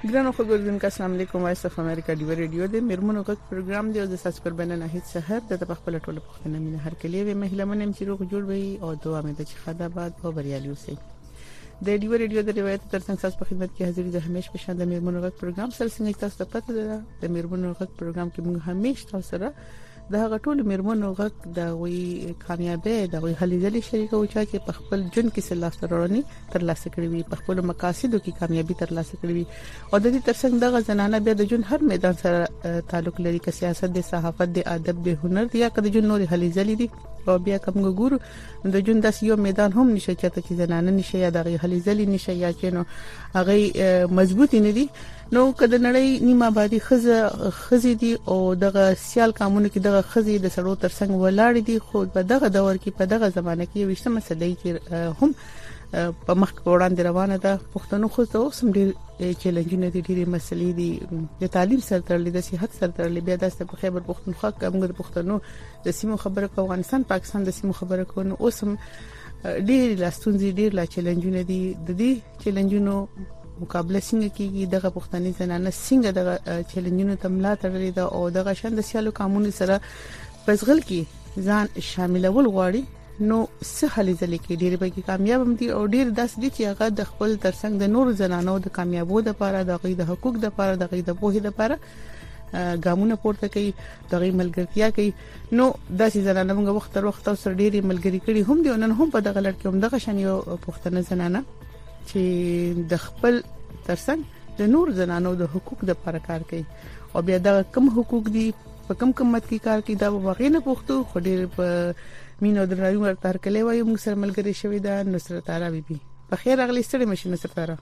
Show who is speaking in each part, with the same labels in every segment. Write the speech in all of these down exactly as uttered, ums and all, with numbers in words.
Speaker 1: ګرانو خبردونکو السلام علیکم وایس اف امریکا دی ریډیو د میرمنو غږ پروګرام دی او د ساس پر بننه هیڅ سحر د خپل ټوله پښتنه مینه هر کلی وی مهله منم چې روغ جوړ وي او دعا مې د چې خدا باد او بریالي اوسئ د دی ریډیو د روایت ترڅنګ ساس په خدمت کې حاضر د همیش په شان د میرمنو غږ پروګرام سره څنګه تاسو ته پته ده د میرمنو غږ پروګرام کې موږ همیش تاسو سره د هغه ټول میرمنو غږ د وی کامیابی د وی هلي شریکو چې په خپل جون کې سلاس ترورني تر لاسه کړی وي په خپل مقاصدو کې کامیابی تر لاسه کړی وي او د دې ترڅنګ دغه زنانه بیا د جون هر میدان سره تعلق لري که سیاست د صحافت د ادب د هنر یا که د جون نور هلي ځلې دي او بیا کوم ګورو د جون د یو میدان هم نشي چې زنانه نشي یا د هلي ځلې نشي یا چې نو هغه مضبوطی نه دي نو کله نړۍ نیمه آبادی خزه خزي دي او دغه سیال قانون کې دغه خزي د سړو ترڅنګ ولاړ دي خو په دغه دور کې په دغه زمانه کې وشته مسلې چې هم په مخ کې وړاندې روانه ده پښتنو خو ته اوس هم ډېر چیلنجونه دي ډېرې مسلې دي د تعلیم سره تړلې د صحت سره تړلې بیا د خیبر پښتونخوا کوم د پښتنو د سیمو خبره کو افغانستان پاکستان د سیمو خبره کو نو اوس هم ډېر لاستونزي ډېر لا چیلنجونه دي د دې چیلنجونو مقابله څنګه کیږي دغه پښتني زنانه څنګه دغه چیلنجونو تملا تړلې ده او دغه شند سیالو قانون سره پسغل کې ځان شاملول غواړي نو سهالي ځلې کې ډېر به کامیاب هم دي او ډېر داس دي چې هغه د خپل ترڅنګ د نور زنانو د کامیابو د لپاره د غي د حقوق د لپاره د غي د پوهې د لپاره ګامونه پورته کوي د غي ملګرتیا کوي نو داسې زنانه موږ وخت تر وخت سره ډېری ملګری کړي هم دي نن هم په دغه لړ کې هم دغه شان یو پښتنه زنانه چې د خپل ترڅنګ د نور زنانو د حقوق د لپاره کار کوي او بیا دا کم حقوق دي په کم قیمت کې کار کوي دا واغې نه پوښتو خو ډېر په مینو درناوي ورته هر کله وایو موږ سره ملګری شوی دا نصرت تارا بیبي په خیر اغلی ستړي مشه نصرت تارا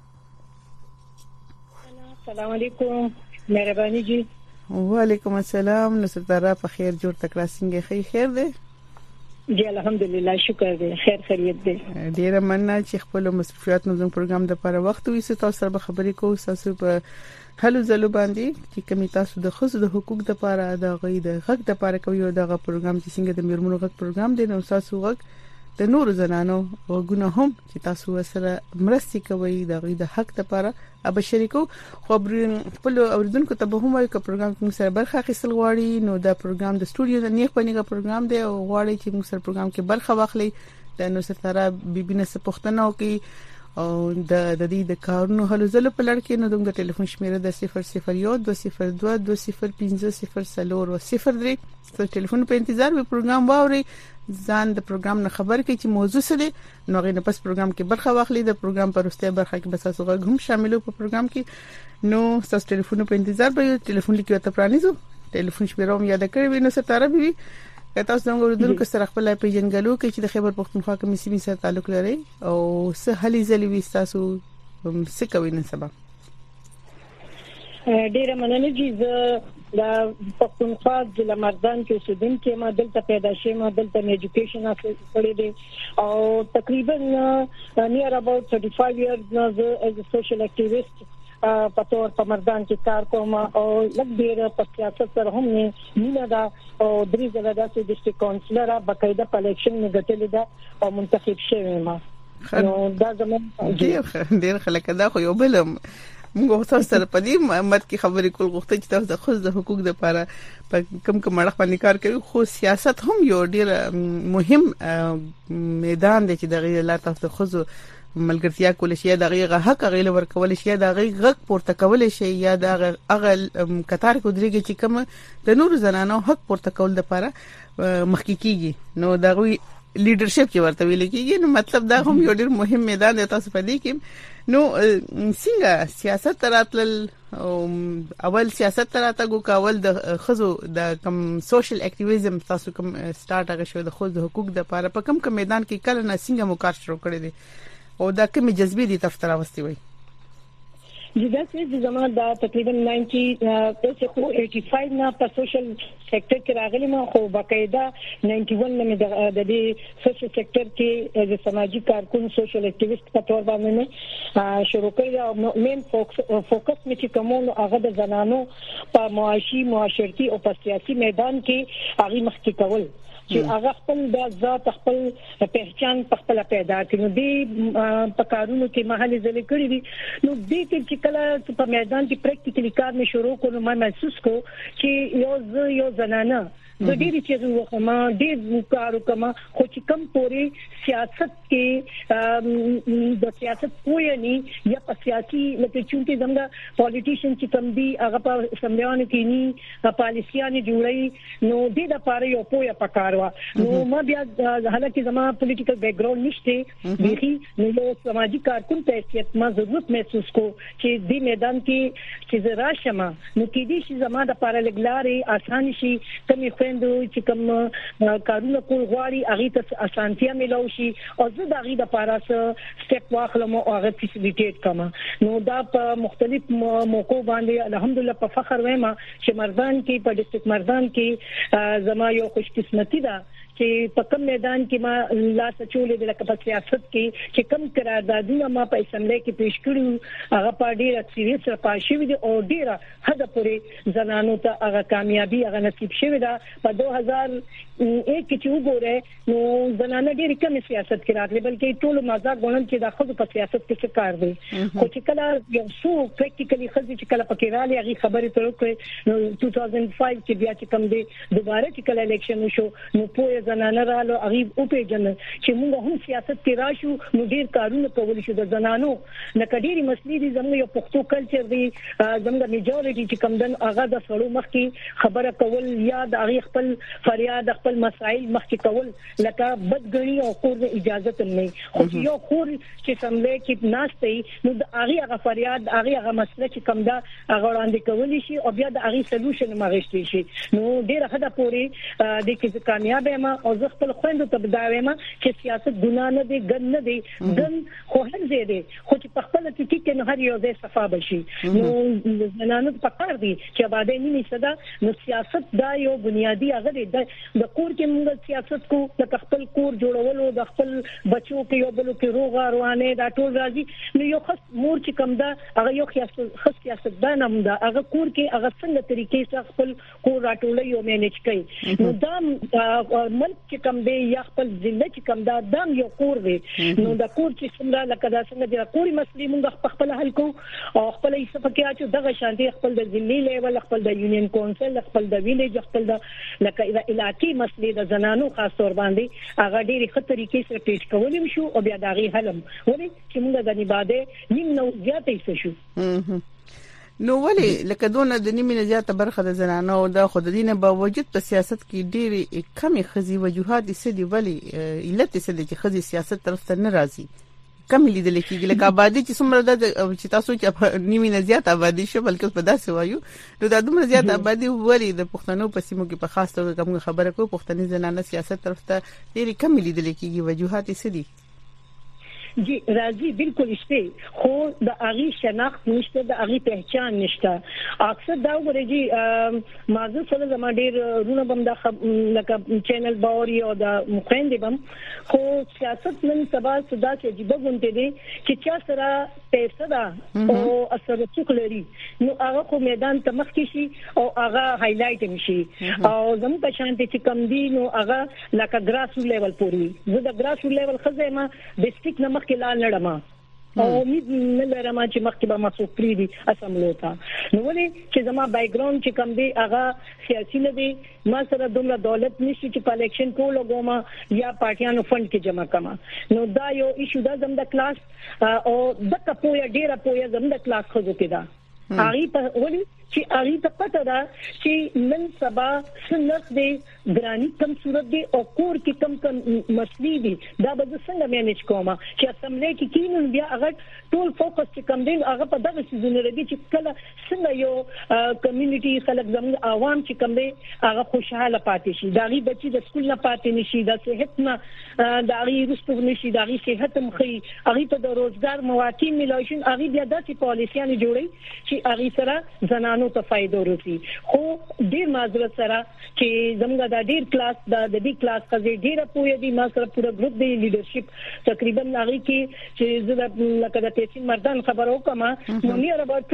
Speaker 2: السلام علیکم مهرباني جی
Speaker 1: وعلیکم السلام نصرت تارا په خیر جوړ تکړه څنګه خیر خیر دی
Speaker 2: جی الحمدلله شکر دی خیر خیریت دی
Speaker 1: ډیره مننه چې خپل مصروفیات نو زموږ پروګرام د لپاره وخت وې تاسو سره خبرې کوو تاسو په هلو زلو باندې چې کوم تاسو د خصوص د حقوق د لپاره د غي د حق د لپاره کوي او دغه پروګرام چې څنګه د میرمنو غږ پروګرام دی نو تاسو غږ د نور زنانو وګونه هم چې تاسو سره مرستي کوي د غي د حق لپاره اب شریکو خبرین خپل اوریدونکو ته به هم وایي چې پروګرام کې سره برخه اخیستل غواړي نو دا پروګرام د سټوډیو د نیک پنیګه پروګرام دی او غواړي چې موږ سره پروګرام کې برخه واخلي د نو سره بیبینه څه پښتنه وکي او د د دې د کارونو هلو زلو په لړ کې نو د ټلیفون شمیره د صفر صفر یو دوه صفر دوه دوه صفر پنځه صفر صفر او صفر درې د ټلیفون په انتظار به پروګرام واوري ځان د پروګرام نه خبر کې چې موضوع څه دی نو غي نه پس پروګرام کې برخه واخلي د پروګرام پر وروسته برخه کې بس تاسو غو هم شاملو په پروګرام کې نو تاسو ټلیفون په انتظار به ټلیفون لیکي ته پرانیزو ټلیفون شمیره هم یاد کړئ وینو ستاره بي که تاسو څنګه ورودونکو سره خپل پیژنګلو کې چې د خیبر پښتونخوا کې مسی سره تعلق لري او سه هلي ځلې وي تاسو څه کوي نن سبا
Speaker 2: ډیره مننه چې د پښتونخوا ضلع مردان کې اوسېدونکو ما دلته پیدا شوم دلته ایجوکیشن حاصل کړی دی او تقریبا near about thirty-five years now as a social activist په تور په مردان کې کار کوم او لږ ډیر په سیاست سره هم نه نه دا او درې ځله د ډیسټریکټ کونسلر باقاعده په الیکشن کې ګټلې ده او منتخب شوی ما نو دا زموږ
Speaker 1: ډیر ډیر خلک دا خو یو بلم موږ تاسو سره په دې مت کې خبرې کول غوښته چې تاسو د خود د حقوق لپاره په کم کم مړخ باندې کار کوي خو سیاست هم یو ډیر مهم میدان دی چې دغه لار تاسو د خود ملګرتیا کول شي د غیغه حق غیل ورکول شي د غیغه حق پورته کول شي یا د هغه قطار کو درېږي چې کوم د نور زنانو حق پورته کول لپاره مخکې کیږي نو د غوي لیډرشپ چې ورته ویل کیږي نو مطلب دا هم یو ډیر مهم میدان دی تاسو په دې کې نو څنګه سیاست تراتل اول سیاست تراتګو کول د خزو د کم سوشل اکټیویزم تاسو کوم سٹارټ هغه شو د خود حقوق د لپاره په کم کم میدان کې کله نه څنګه مکار شروع کړی دی او دا کومې جذبې دي تفتره واستي وي
Speaker 2: جدا چې زموږ دا تقریبا ninety خو eighty-five نه په سوشل سېکټر کې راغلي ما خو باقاعده ninety-one نه د دې سوشل سېکټر کې د سماجی کارکون سوشل اکټیویست په تور باندې شروع کړی او مین فوکس فوکس مې چې کومو هغه د زنانو په معاشي معاشرتي او په سیاسي میدان کې هغه مخکې کول چې هغه خپل د ذات خپل پہچان خپل پیدا کړي. نو دې په کارونو کې محل ځل کړی دي. نو دې کې چې کله په میدان کې پریکټیکلی کار مې شروع کړو ما محسوس کو چې یو یو زنانه د ډېری چیزو وکما ډېر کار وکما خو چې کم پوري سیاست کې د سیاست پوهه نه یا په سیاسي لکه چې زموږ پالیټیشن چې کم دي هغه په سمليان کې نه پالیسيانه جوړي نو د لپاره یو پوهه پکاروا. نو ما بیا حالکه زما پولیټیکل بیک ګراوند نشته بيخي نو یو سماجی کارکون ته چې ما ضرورت محسوس کو چې د میدان کې چې زرا شمه نو کې دي چې زما د لپاره لګلاري آسان شي کمی چې کوم کارونه کول غواړي هغه ته اسانتیا ملو شي او زه د هغه لپاره سټپ واخلم او هغه فیسیلیټیټ کما. نو دا په مختلف موقعو باندې الحمدلله په فخر وایم چې مردان کې په ډیسټریکټ مردان کې زما یو خوش قسمتي ده چې په کوم میدان کې ما لا سچولې د لکه په سیاست کې چې کوم قراردادونه ما په اسمبلی کې پیښ کړو هغه په ډیره اکثریت سره پاشي وي او ډیره حد پورې زنانو ته هغه کامیابی هغه نصیب شوی دا. په دو هزار ایک کې چې وګوره نو زنانه ډیره کم سیاست کې راتلې بلکې ټول مزاج غونډ چې د خود په سیاست کې څه کار دی خو چې کله یو څو پریکټیکلی خځې چې کله پکې رالي هغه خبرې تر وکړي نو دوه هزار پنځه کې بیا چې کوم دی دوباره چې کله الیکشن وشو نو په زنانه رالو هغه او په جن چې موږ هم سیاست کې راشو نو ډیر کارونه کول شو د زنانو نه کډيري مسلې دي زموږ یو پښتو کلچر دی زموږ میجورټي چې کوم دن هغه د سړو مخ کې خبره کول یا د هغه خپل فریاد خپل مسائل مخ کې کول لکه بدګنی او کور اجازه تم نه خو یو کور چې سملې کې ناشته نو د هغه هغه فریاد هغه هغه مسله چې کوم دا هغه وړاندې کولی شي او بیا د هغه سولوشن مغشتي شي. نو ډیر حدا پوری د کې کامیاب ما او زه خپل خويندو ته بداوم چې سیاست ګناه نه دی ګن نه دی ګن خو هم زیاده خو چې په خپل کې کې نه هر یو ځای صفا بشي. نو زنانو په کار دي چې باندې نیمه صدا نو سیاست دا یو بنیادی هغه دی د کور کې موږ سیاست کو د خپل کور جوړولو د خپل بچو کې یو بل کې روغ روانه دا ټول راځي نو یو خاص مور چې کوم دا هغه یو خاص سیاست دا نوم دا هغه کور کې هغه څنګه طریقې سره خپل کور راټولې او مینج کوي. نو دا ملک چې کوم دی یا خپل ضلع چې کوم دا دام یو کور دی نو دا کور چې څنګه لکه دا څنګه د کوري مسلې موږ خپل حل کو او خپل یې څه پکې اچو دغه شانتي خپل د ضلع لیول خپل د یونین کونسل خپل د ویلیج خپل د لکه علاقې مسلې د زنانو خاص تور باندې هغه ډېری خطرې کې سره پیښ کولم شو او بیا داغي حلم ولې چې موږ د نباده نیم نو زیاتې شو.
Speaker 1: نو ولی لکه دونه د نیمه زیاته برخه د زنانو او د خود دینه باوجود په سیاست کې ډېری کمی خزي وجوهات سدي ولی علت سدي چې خزي سیاست طرف ته ناراضي کم لیدل کېږي لکه آبادی چې څومره د چې تاسو چې نیمه زیاته آبادی شو بلکې په داسې وایو نو د دومره زیاته آبادی ولی د پښتنو په سیمو کې په خاص توګه کوم خبره کو پښتني زنانه سیاست طرف ته ډېری کم لیدل کېږي وجوهات سدي
Speaker 2: جی راځي بالکل شته خو د اغي شناخت نشته د اغي پہچان نشته. اکثر دا ورږي مازه سره زما ډیر رونه بم د لکه چینل باوري او د مخاندې بم خو سیاست نن سبا صدا چې جيبه غونډې دي چې چا سره پیسې ده او اثر څوکلري نو هغه خو میدان ته مخ کې شي او هغه هایلایټ شي او زموږ په شان چې کم دي نو هغه لکه ګراس لیول پوری زه د ګراس لیول خزه ما ډیسټریکټ نه مخکې لا نړم او امید نه لرم چې مخکې به مسوک کړی دي اسمبلی ته. نو ولې چې زما بیک ګراوند چې کم دی هغه سیاسي نه دی ما سره دومره دولت نشي چې په الیکشن کولو غوما یا پارټیانو فند کې جمع کما. نو دا یو ایشو دا زم د کلاس او د کپویا ډیره پویا زم د کلاس خو کې دا هغه په ولې چې هغه ته پته ده چې نن سبا څنګه دی ګرانی کم صورت دی او کور کې کم کم مسلې دي دا به څنګه مینج کوم چې اسمبلی کې کینن بیا هغه ټول فوکس چې کم دی هغه په دغه سيزونه لري چې کله څنګه یو کمیونټي خلک زموږ عوام چې کم دی هغه خوشاله پاتې شي داغي بچي د سکول نه پاتې نشي د صحت نه داغي رسټو نشي داغي صحت مخي هغه ته د روزګار مواقع ملایشن هغه بیا داسې پالیسيانه جوړي چې هغه سره زنانو ته فائدو ورسي. خو ډیر معذرت سره چې زموږ د ډیر کلاس د دې کلاس خزي ډیره پوهه دي ما سره پورا ګروپ دی لیډرشپ تقریبا هغه کې چې زه لکه د تیسین مردان خبرو کوم نو نیر اباوت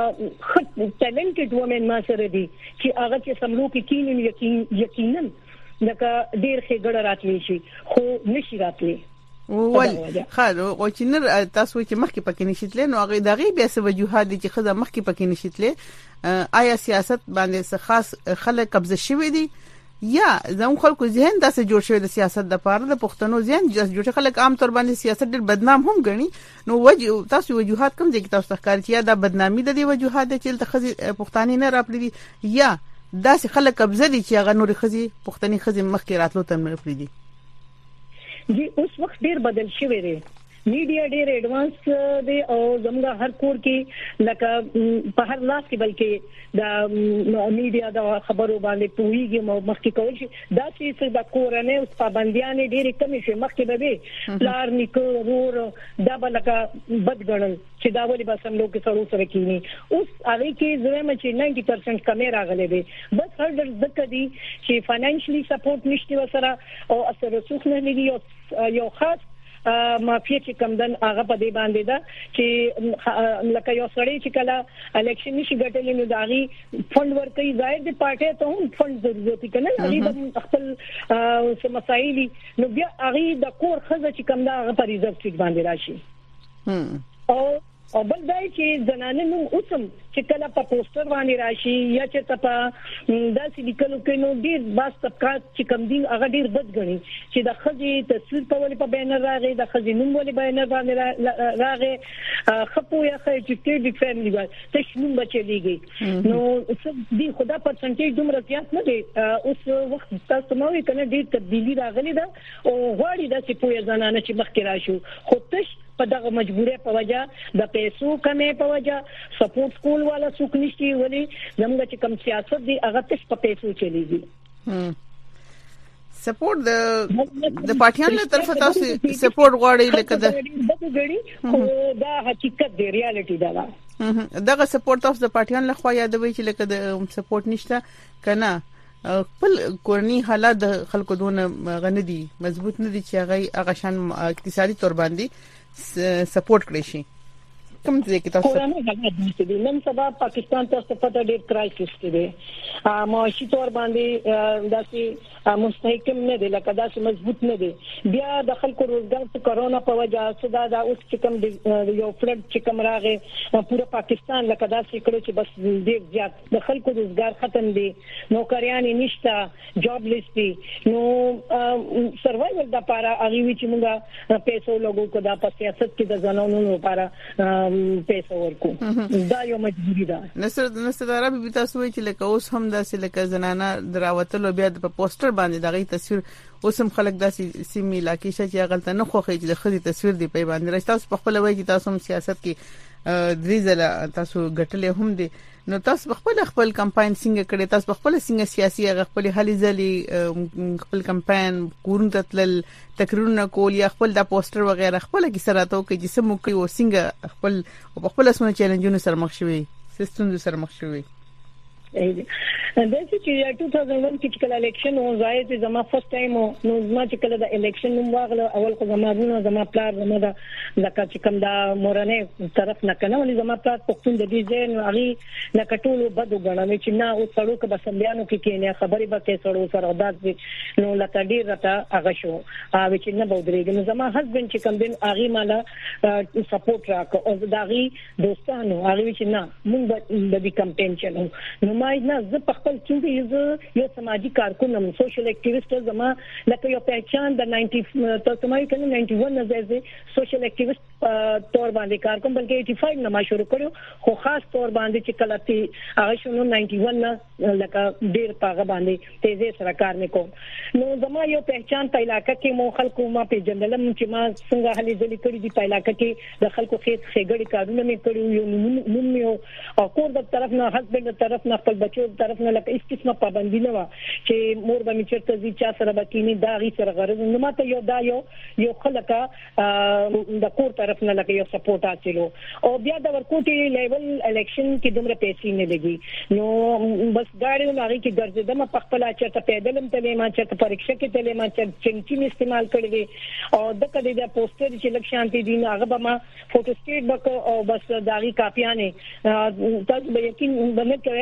Speaker 2: بیس ټیلنټډ وومن ما سره دي چې هغه چې سملو کې کینن یقین یقینا لکه ډیر خېګړه راتلی شي خو نشي راتلی
Speaker 1: ول خاله او چې نر تاسو چې مخکې پکې نشیتلې نو هغه دغه بیا څه وجوهات دي چې خزه مخکې پکې نشیتلې آیا سیاست باندې څه خاص خلک قبضه شوی دي یا زموږ خلکو ذهن داسې جوړ شوی د سیاست د پاره د پښتنو ذهن جوړ خلک عام طور باندې سیاست ډېر بدنام هم ګڼي نو وجه تاسو وجوهات کوم دي چې تاسو ښکار چې دا بدنامي د دې وجوهات چې د خزي پښتاني نه راپړي یا داسې خلک قبضه دي چې هغه نور خزي پښتني خزي مخکې راتلو ته نه پرې دي
Speaker 2: جی اوس وخت ډیر بدل شوی دی میډیا ډیر ایڈوانس دی او زموږ هر کور کې لکه په هر لاس کې بلکې د میډیا د خبرو باندې پوهیږي مو مخکې کول شي دا چې د کورنۍ او پابندیان ډیر کم شي مخکې به وي پلار نیکو ور دا بلکه بدګړل چې دا ولې بس هم لوګي سره سره کینی اوس هغه کې زموږ چې نود پرسنټ کمې راغلي دي بس هر ځکه دي چې فاینانشلی سپورټ نشته وسره او اثر رسوخ نه لګي یو خاص مافیا چې کمدن هغه په دې باندې دا چې لکه یو سړی چې کله الیکشن نشي ګټلې نو داغي فند ورکړي ظاهر دي پارټي ته هم فند ضرورت کنه هغه خپل څه مسایل نو بیا هغه د کور خزه چې کمدا هغه په ریزرو سیټ باندې راشي او او بل دای چې زنانه نو اوسم چې کله په پوسټر باندې راشي یا چې ته داسې لیکلو کې نو ډیر باس طبقات چې کم دي هغه ډیر بد غني چې د خځې تصویر په ولې په بینر راغی د خځې نوم ولې بینر باندې راغی خپو یا خې چې کې د فیملی وای ته شنو بچلېږي نو څه دی خدا پرسنټیج دومره زیات نه دی اوس وخت تاسو نو کنه ډیر تبدیلی راغلی ده او غواړي د چې پوهه زنانه چې مخکې راشو خو تش په دغه مجبورې په وجه د پیسو کمې په وجه سپورټ سکول والا څوک نشي ولی زموږ چې کم سیاست دی هغه تش په پیسو چلیږي
Speaker 1: سپورټ د د پارټیان له طرفه تاسو سپورټ غواړي لکه د
Speaker 2: غړي خو دا حقیقت دی ریالټي دا
Speaker 1: دغه سپورټ تاسو د پارټیان له خوا یادوي چې لکه د سپورټ نشته کنه خپل کورنی حالات د خلکو دونه غندي مضبوط نه دي چې هغه هغه شان اقتصادي تور باندې سپورټ کړی شي کوم ځای کې تاسو
Speaker 2: کورنۍ حالات دي نن سبا پاکستان ته په ډېر کرایسس دی معاشي تور باندې داسې مستحکم نه دی لکه داسې مضبوط نه دی بیا د خلکو روزګار په کرونا په وجه صدا دا اوس چې کوم یو فلډ چې کوم راغی پورا پاکستان لکه داسې کړو چې بس ډېر زیات د خلکو روزګار ختم دي نوکریان نشته جاب لیست دي نو سروایوال د لپاره هغه وی چې موږ پیسو لګو کو دا په سیاست کې د ځانونو لپاره پیسې ورکو دا یو مجبوری ده
Speaker 1: نصر نصر عربي تاسو چې لکه اوس هم داسې لکه زنانه دراوتلو بیا د پوسټر باندې دغه تصویر اوس هم خلک داسې سیمې علاقې چې غلطه نه خوخي چې خدي تصویر دی په باندې راځي تاسو په خپل وایي چې تاسو هم سیاست کې درې ځله تاسو ګټلې هم دي نو تاسو خپل خپل کمپاین څنګه کړی تاسو خپل څنګه سیاسي خپل هلي ځلې خپل کمپاین کورن تل تقریرونه کول یا خپل د پوسټر وغیرہ خپل کې سره تاو کې جسم کوي او څنګه خپل خپل اسمه چیلنجونه سره مخ شوي سیستم سره مخ شوي
Speaker 2: دا چې two thousand one کې کله الیکشن و زاید زما فرست ټایم نو زما چې کله د الیکشن نوم واغله اول خو زمادونه زما پلار زما د لکه چې کوم دا مورنه طرف نه کنه ولې زما پلار پښتون د دې ځین هغه لکه ټول بد وګڼل چې نه او څړو کې بسمبلیانو کې کې نه خبرې به کې څړو سره دات نو لکه ډیر راته هغه شو او چې نه بودريږي نو زما هسبند چې کوم دین هغه مالا سپورټ راک او داغي دوستانو هغه چې نه مونږ د دې کمپاین چلو نو ما نه زه په خپل چې یو سماجی کارکون هم سوشل اکټیویسټ زما لکه یو پہچان د نائنٹی تاسو مې کنه نائنٹی ون نه زه سوشل اکټیویسټ تور باندې کار کوم بلکې ایټي فایو نه ما شروع کړو خو خاص تور باندې چې کله تی هغه شنو نائنٹی ون نه لکه ډیر پاغه باندې تیزه سره کار وکړم نو زما یو پہچان په علاقې کې مو خلکو ما په جندلم چې ما څنګه هلي ځلې کړې دي په علاقې کې د خلکو خېت خېګړې کارونه مې کړو یو نوم یو او کور د طرف نه هسبند د طرف نه خپل بچو د طرف نه لکه هیڅ قسمه پابندي نه و چې مور به مې چرته زی چا سره بکینی دا غي سره غرض نو ماته یو دا یو یو خلکا د کور طرف نه لکه یو سپورټ حاصلو او بیا د ورکوټي لیول الیکشن کې دومره پیسې نه لګي نو بس غاړي لاري کې ګرځیدم په خپل چرته پیدلم تلې ما چرته پریکشا کې تلې ما چرته چنچین استعمال کړې او د کله د پوسټر چې لکشانتي دین هغه به ما فوټو سټیټ بک او بس داغي کاپیانه تاسو به یقین باندې کوي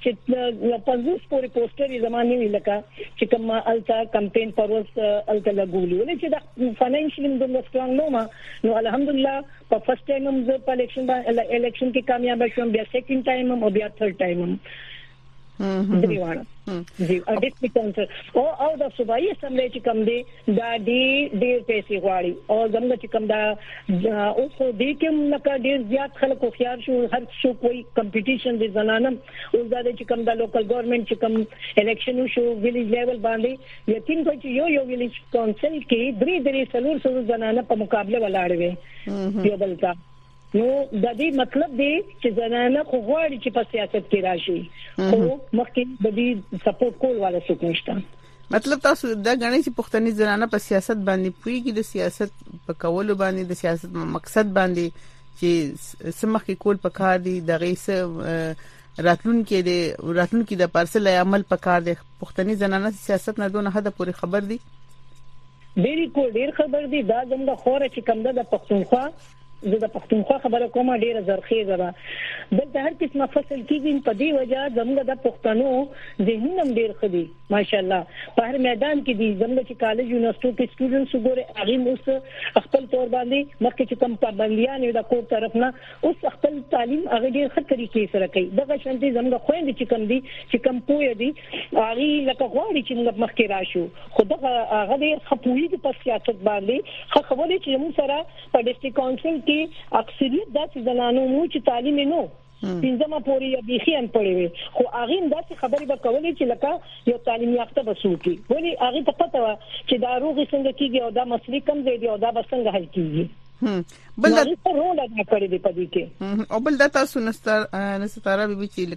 Speaker 2: چې پنځوس پورې پوسټر زمانه وی لکه چې کوم التا کمپاین پروس التا لګولې ولې چې د فاینانشلی د سترونګ نو ما نو الحمدلله په فرست ټایم هم زه په الیکشن باندې الیکشن کې کامیاب شوم بیا سیکنډ ټایم هم او بیا ثرد ټایم هم دیوانه جی ا ډیسټریکټ کونسل او او د صوبایي اسمبلی چې کوم دی دا ډېر ډېر پیسې غواړي او زموږ چې کوم دا اوس دې کوم لکه ډېر زیات خلک خيار شو هر څو کوئی کمپټیشن دي زنانم اوس دا چې کوم دا لوکل ګورنمنت چې کوم الیکشن شو ویلیج لیول باندې یقین کوي چې یو یو ویلیج کونسل کې درې درې څلور څلور زنانه په مقابله ولاړ وي یو بل کا نو د دې مطلب دی چې زنانه خو غواړي چې په سیاست کې راشي خو مخکې د دې سپورټ کول والا څوک نشته
Speaker 1: مطلب تاسو دا غنئ چې پښتني زنانه په سیاست باندې پويږي د سیاست په کول باندې د سیاست مقصد باندې چې سمخ کې کول پکار دي د غیسه راتلون کې د راتلون کې د پارسل عمل پکار دي پښتني زنانه سیاست نه دونه حد پورې خبر دي
Speaker 2: ډېر کو ډېر خبر دي دا زموږ خوره چې کوم د پښتونخوا زه د پښتونخوا خبره کومه ډیره زرخیزه ده دلته هر قسمه فصل کیږي په دې وجہ زموږ د پښتنو ذهنم ډیر خدي ماشاءالله په هر میدان کې دي زموږ چې کالج یونیورسيټي کې سټوډنټس وګوره هغه اوس خپل تور باندې مخکې چې کم پابندیان د کور طرف نه اوس خپل تعلیم هغه ډیر ښه طریقې سره کوي دغه شانتي زموږ خويند چې کم دي چې کم پوهه دي هغه لکه غواړي چې موږ مخکې راشو خو دغه هغه ډیر خپوي په سیاست باندې خو خبرې چې موږ سره په ډیسټریکټ کونسل کې اکثریت داسې زنانو مو چې تعلیم نو پنځمه پورې یا بيخي ان پړې وي خو هغه داسې خبرې به کولې چې لکه یو تعلیم یافته بسوکي ولی هغه ته پته و چې دا روغ څنګه کیږي او دا مسلې کم دی او دا څنګه حل کیږي بل دا رول ادا کړی دی پدې کې
Speaker 1: او بل دا تاسو نستار نستاره به چې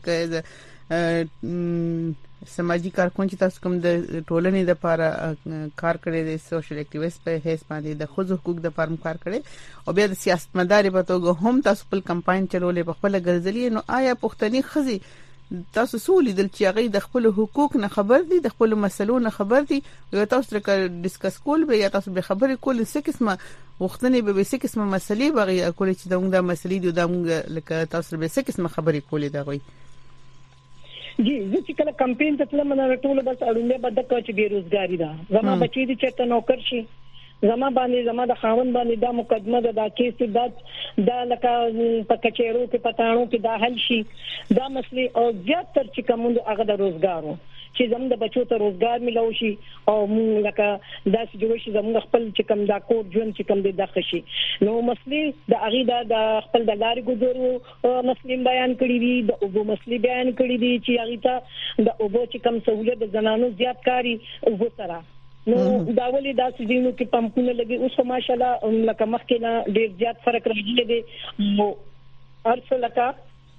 Speaker 1: لکه سماجی کارکون چې تاسو کوم د ټولنې د لپاره کار کړی دی سوشل اکټیویست په هیڅ باندې د خود حقوق د لپاره کار کړی او بیا د سیاستمدار په توګه هم تاسو خپل کمپاین چلولې په خپل ګرځلې نو آیا پښتني خزي تاسو سولې دل چې هغه د خپل حقوق نه خبر دي د خپل مسلو نه خبر دي یو تاسو تر ډیسکس کول به یا تاسو به خبرې کول څه قسمه وختنې به څه قسمه مسلې بغي کول چې دغه مسلې دي دغه لکه تاسو به څه قسمه خبرې کولې دا وي
Speaker 2: جی زه چې کله کمپاین ته تلم نه ټول بس اړوندې بد کړ چې بیروزګاری ده زما بچی دي چې ته نوکر شي زما باندې زما د خاوند باندې دا مقدمه ده دا کیس دا دا لکه په کچېرو کې پټانو کې دا حل شي دا مسلې او زیات تر چې کومند هغه د روزګارو چې زموږ د بچو ته روزګار ملو شي او موږ لکه داسې جوړ شي زموږ خپل چې کوم دا کور ژوند چې کوم دی دغه شي نو مسلې د اغه د خپل د لارې ګذرو مسلې بیان کړی دي د اوبو مسلې بیان کړی دي چې هغه ته د اوبو چې کوم سہولت د زنانو زیات کاری اوبو سره نو دا ولې داسې دینو کې پمپونه لګي اوس ماشاءالله لکه مخکې نه ډیر زیات فرق راغلی دی نو ارڅ لکه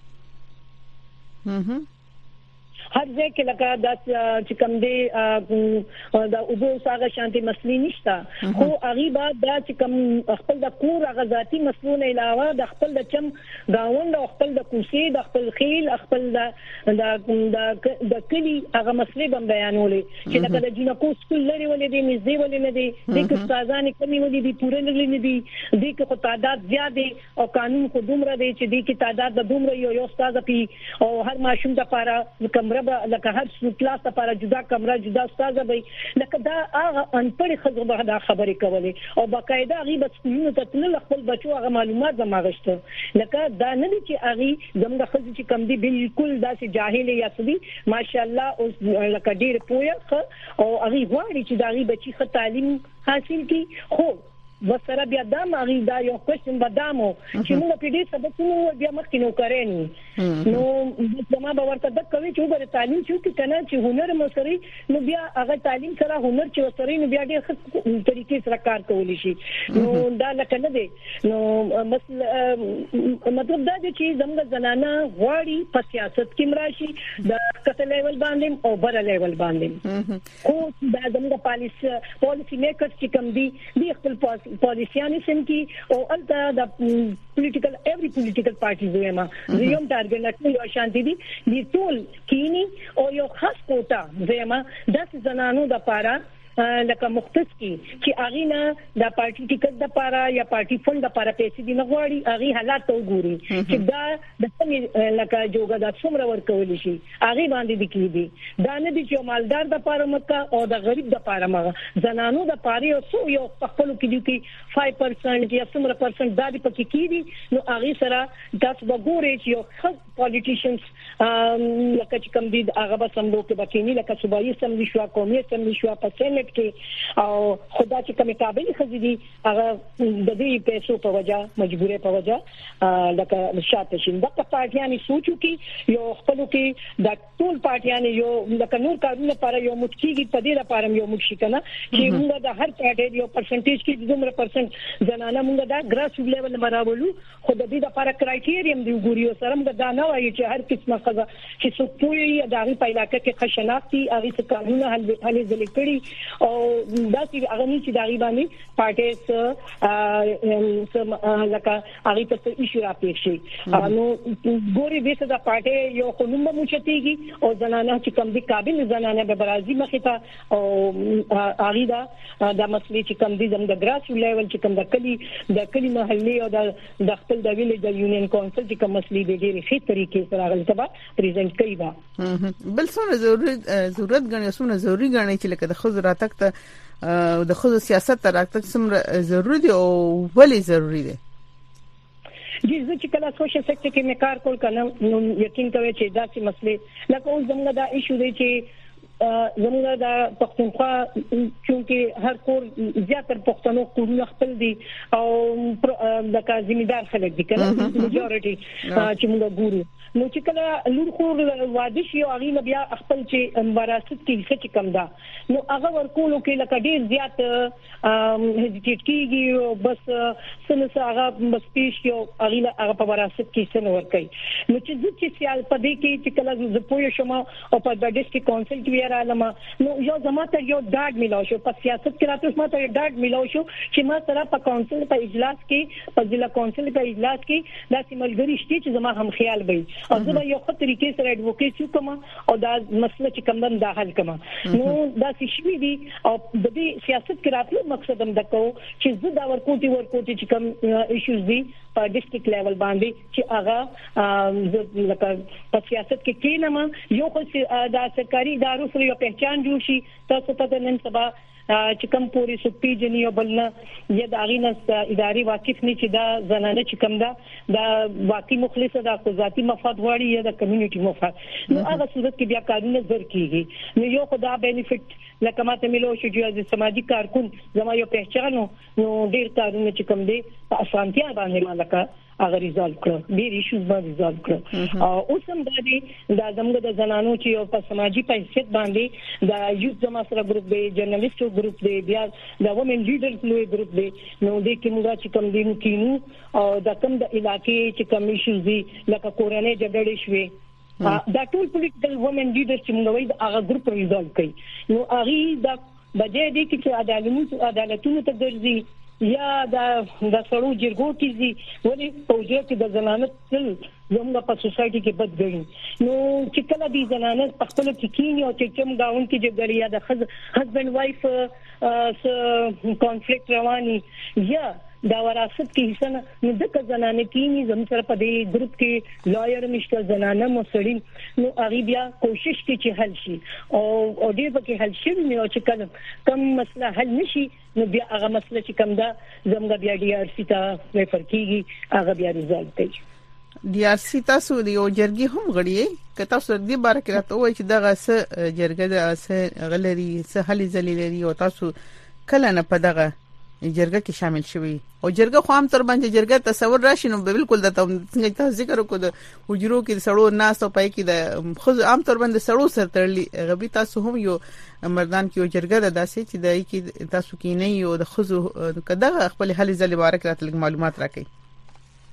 Speaker 1: هم
Speaker 2: هر ځای کې لکه د چې کوم دی د اوبو ساغه شانتي مسلې نشته خو غیبه دا چې کوم خپل د کور غزاتي مسلونه علاوه د خپل د چم گاوند او خپل د کوسي د خپل خیل خپل د د د کلی هغه مسلې بم بیانولې چې لکه د جنکو سکول لري ولې دي مزي ولې نه دي د استادانو کمی ولې دي پوره نه دي د کې خو تعداد زیات دي او قانون خو دومره دی چې د کې تعداد د دومره یو یو استاد پی او هر ماشوم د لپاره کمره لکه هر څو کلاس لپاره جدا کمره جدا استاد به لکه دا هغه انپړي خزو به دا خبرې کولې او باقاعده غیبه سکولونو ته تل خپل بچو هغه معلومات زماغشته لکه دا نه دي چې هغه زموږ خزو چې کم دي بالکل داسې جاهل یا سدي ماشاءالله او لکه ډیر پوهه او هغه غواړي چې دا غي بچي ښه تعلیم حاصل کړي خو وسره بیا د ماغي دا یو کوېشن بدامو چې موږ په دې سبب نو بیا مخکې نو کړنی نو زما به ورته د کوي چې وګوره تعلیم چې کنه چې هنر مسري نو بیا هغه تعلیم سره هنر چې وسري نو بیا ډېر ښه طریقې سره کار کولی شي نو دا لکه نه دی نو مطلب دا دی چې زموږ زنانه غواړي په سیاست کې مراشي د کته لیول باندې او بر لیول باندې خو دا زموږ پالیسی پالیسی میکرز چې کوم دي د خپل پالیسیان سم کی او الته د پولیټیکل ایوری پولیټیکل پارټیز ویما زیوم ټارګټ نه یو شانتي دي د ټول کینی او یو خاص کوټه ویما د زنانو د لپاره لکه مختص کی چې اغه نه د پارټي ټیکټ د پاره یا پارټي فند د پاره پیسې دی نه غواړي اغه حالات ته وګوري چې دا د سمې لکه جوګه د څومره ورکول شي اغه باندې د کیدی دا نه دي چې مالدار د پاره مکه او د غریب د پاره مغه زنانو د پاره او سو یو خپل کې دي چې پنځه پرسنټ یا څومره پرسنټ د دې پکې کیدی نو اغه سره تاسو وګورئ چې یو خاص پالیټیشنز لکه چې کوم دي هغه به سملو کې بکینی لکه صوبایي سملی شو قومي سملی شو په سېنات کې او خدا چې کومه قابلیت خزيدي هغه د دې پیسو په وجه مجبورې په وجه لکه شاته شین د پارټیانو سوچو کې یو خپل کې د ټول پارټیانو یو لکه نور کارونه لپاره یو متکیږي په دې لپاره یو مخ شي کنه چې موږ د هر پارټي یو پرسنټیج کې دومره پرسنټ زنانه موږ د ګراس لیول مرابولو خو د دې لپاره کرایټیریم دی ګوري سره موږ دا نه وایي چې هر قسمه قضا چې څوک پوي د هغه په علاقې کې خشناکتي هغه څه قانون حل حل ځلې کړی او دا چې هغه نه چې داغي باندې پارټیز ا لکه هغه ته ایشو راپېښ شي نو ګوري به څه د پارټي یو قانون مو چتيږي او زنانه چې کوم دي قابل زنانه به برازي مخې ته او هغه دا د مسلې چې کوم دي زم د ګراس لیول چې کوم د کلی د کلی محلي او د خپل د ویلې د یونین کونسل چې کوم مسلې د ډېری ښه طریقې سره غل تبا پریزنټ کوي با
Speaker 1: بل څونه ضرورت ضرورت غني څونه ضروری غني چې لکه د خزر راتک ته د خزر سیاست ته راتک څومره ضروری دی او ولې ضروری دی
Speaker 2: جزء چې کله سوشل سېکټر کې مې کار کول کنه نو یقین کوي چې دا چې مسلې لکه اوس زموږ دا ایشو دی چې زموږ د پښتونخوا چې هر کور زیاتره پښتنو کورونه خپل دي او د کازمیدار خلک دي کنه میجورټي چې موږ ګورو نو چې کله لور خور واده شي او هغه بیا خپل چې وراثت کې څه کم ده نو هغه ورکول کې لکه ډیر زیات هیزیټ کیږي بس څنګه هغه بس پیش یو هغه هغه په وراثت کې څنګه ور کوي نو چې د چې سیال په دې کې چې کله ز پوه شم او په د ډیسټریکټ کونسل کې رااله نو یو زماته یو ډاډ ملو شو په سیاست کې راته ماته یو ډاډ ملو شو چې ما سره په کونسل په اجلاس کې په ضلع کونسل په اجلاس کې د سیملګری شتي چې زما هم خیال وي او زه یو خط طریقې سره اډوکیټ کوم او دا مسله چې کوم د حل کوم نو دا شي دي او د دې سیاست کې راتلو مقصد هم دکو چې زه دا ورکوټي ورکوټي چې کوم ایشوز دي په ډیسټریکټ لیول باندې چې هغه لکه په سیاست کې کینم یو خو د سرکاري ادارو سره یو پہچان جوړ شي تاسو په نن سبا چې کوم پوری سپی جنی او بلنه یا د اغینه اداري واقف نه چې دا زنانه چې کوم دا د واقعي مخلصه د ذاتی مفاد غواړي یا د کمیونټي مفاد نو هغه صورت کې بیا کارونه زر کیږي نو یو خدا بینیفیټ لکه ماته ملو شو چې سماجی کارکون زما یو پہچانو نو ډیر کارونه چې کوم دي په اسانتیا باندې مالکه هغه ریزالو کړ ډیر ایشوز باندې ریزالو کړ او اوس هم د دې د زموږ د زنانو چې یو په سماجی حیثیت باندې د یوث جما سره ګروپ دی جرنالستو ګروپ دی بیا د وومن لیډرز لوی ګروپ دی نو د کوم دا چې کوم دي کینو او د کوم د علاقې چې کوم ایشوز دي لکه کورنۍ جګړې شوې دا ټول پولیټیکل وومن لیډرز چې موږ وایي هغه ګروپ ریزالو کوي نو هغه د بجې دي چې عدالتونو عدالتونو ته ګرځي یا د د سړو جرګو کې دي ولې پوجا کې د زنانه تل زموږ په سوسايټي کې بد غړي نو چې کله دي زنانه په خپل کې کینی او چې کوم گاون کې جګړه یا د هسبند وایف س کانفلیکټ رواني یا دا وراثت کې حصہ نو د زنانه کینی زم سره په دې ګروپ کې لایر مشته زنانه مسړین نو هغه بیا کوشش کوي چې حل شي او او دې په کې حل شي نو چې کله کوم مسله حل نشي نو بیا هغه مسله چې کوم دا زموږ بیا ډي ار سي ته ریفر کیږي هغه بیا ریزالټ کوي
Speaker 1: ډي ار سي تاسو دی او جرګي هم غړي که تاسو دې بار کې راته وایي چې دغه څه جرګه د څه غلري څه حل ذلیلري او تاسو کله نه په دغه جرګه کې شامل شوي او جرګه خو هم تر باندې جرګه تصور راشي نو بالکل د څنګه تاسو ذکر وکړو د حجرو کې سړو ناس او پای کې د خو عام تر باندې سړو سره تړلي غبي تاسو هم یو مردان کې یو جرګه د داسې چې دای کې تاسو کې نه یو د خزو کداغه خپل حل ځل مبارک راته معلومات راکړي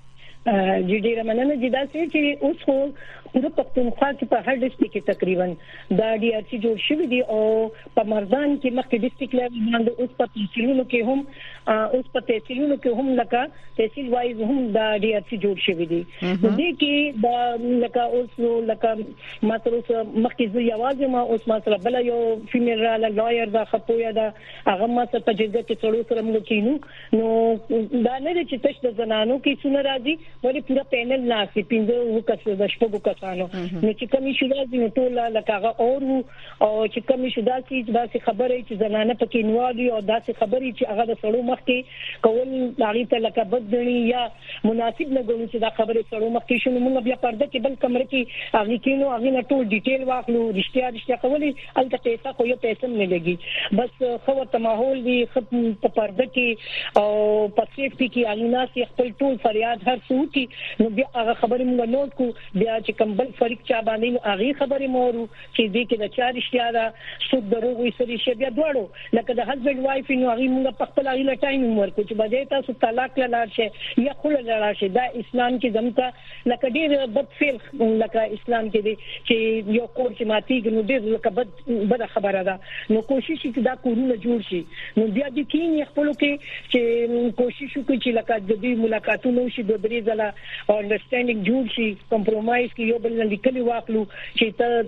Speaker 2: جی ډیره مننه جدا سي چې اوس خو پوره پښتونخوا کې په هر ډیسټریکټ کې تقریبا دا ډي ار سي جوړ شوی دی او په مردان کې مخکې ډیسټریکټ لیول باندې اوس په تحصیلونو کې هم اوس په تحصیلونو کې هم لکه تحصیل وایز هم دا ډي ار سي جوړ شوی دی نو دې کې دا لکه اوس لکه مثلا مخکې زه یوازې ما اوس مثلا بل یو فیمیل را لویر دا خپویا دا هغه ما ته په جګړه کې څلور سره موږ کینو نو دا نه چې تاسو د زنانو کې څونه راځي ولې پورا پینل ناسي پینځه وکړو د شپږو کسانو نو چې کومي شو راځي نو ټول لکه اور او چې کومي شو داسي داسي خبره چې زنانه پکې نوالي او داسي خبرې چې هغه د سړو مخ کې کول هغه ته لکه بدګنی یا مناسب نه ګڼو چې دا خبره سړو مخ کې شنو موږ بیا پرده کې بل کمره کې هغه کې نو هغه ټول ډیټیل واخلو رښتیا رښتیا کولې الته پیسې خو یو پیسې نه لګي بس خو ته ماحول دی په پرده کې او په سیفټي کې هغه ناس خپل ټول فریاد هر څو کې نو بیا هغه خبرې موږ نوٹ کو بیا چې کمبل فریق چا باندې نو هغه خبرې مورو چې دې کې د چا رښتیا ده سود دروغ وي سړي بیا دواړو لکه د هسبند وایف نو هغه موږ په خپل هغه ټایم ورکو چې بده تاسو طلاق لاله شي یا خل لاله شي دا اسلام کې زمته لکه ډېر بد فعل لکه اسلام کې دی چې یو کور چې ماتي نو ډېر لکه بد بد خبره ده نو کوشش چې دا کورونه جوړ شي نو بیا د کین خپل کې چې کوشش وکړي چې لکه د دې ملاقاتونو شي د درې ځله او انډرستانډینګ جوړ شي کمپرومایز کې یو بل لیکلي واخلو چې ته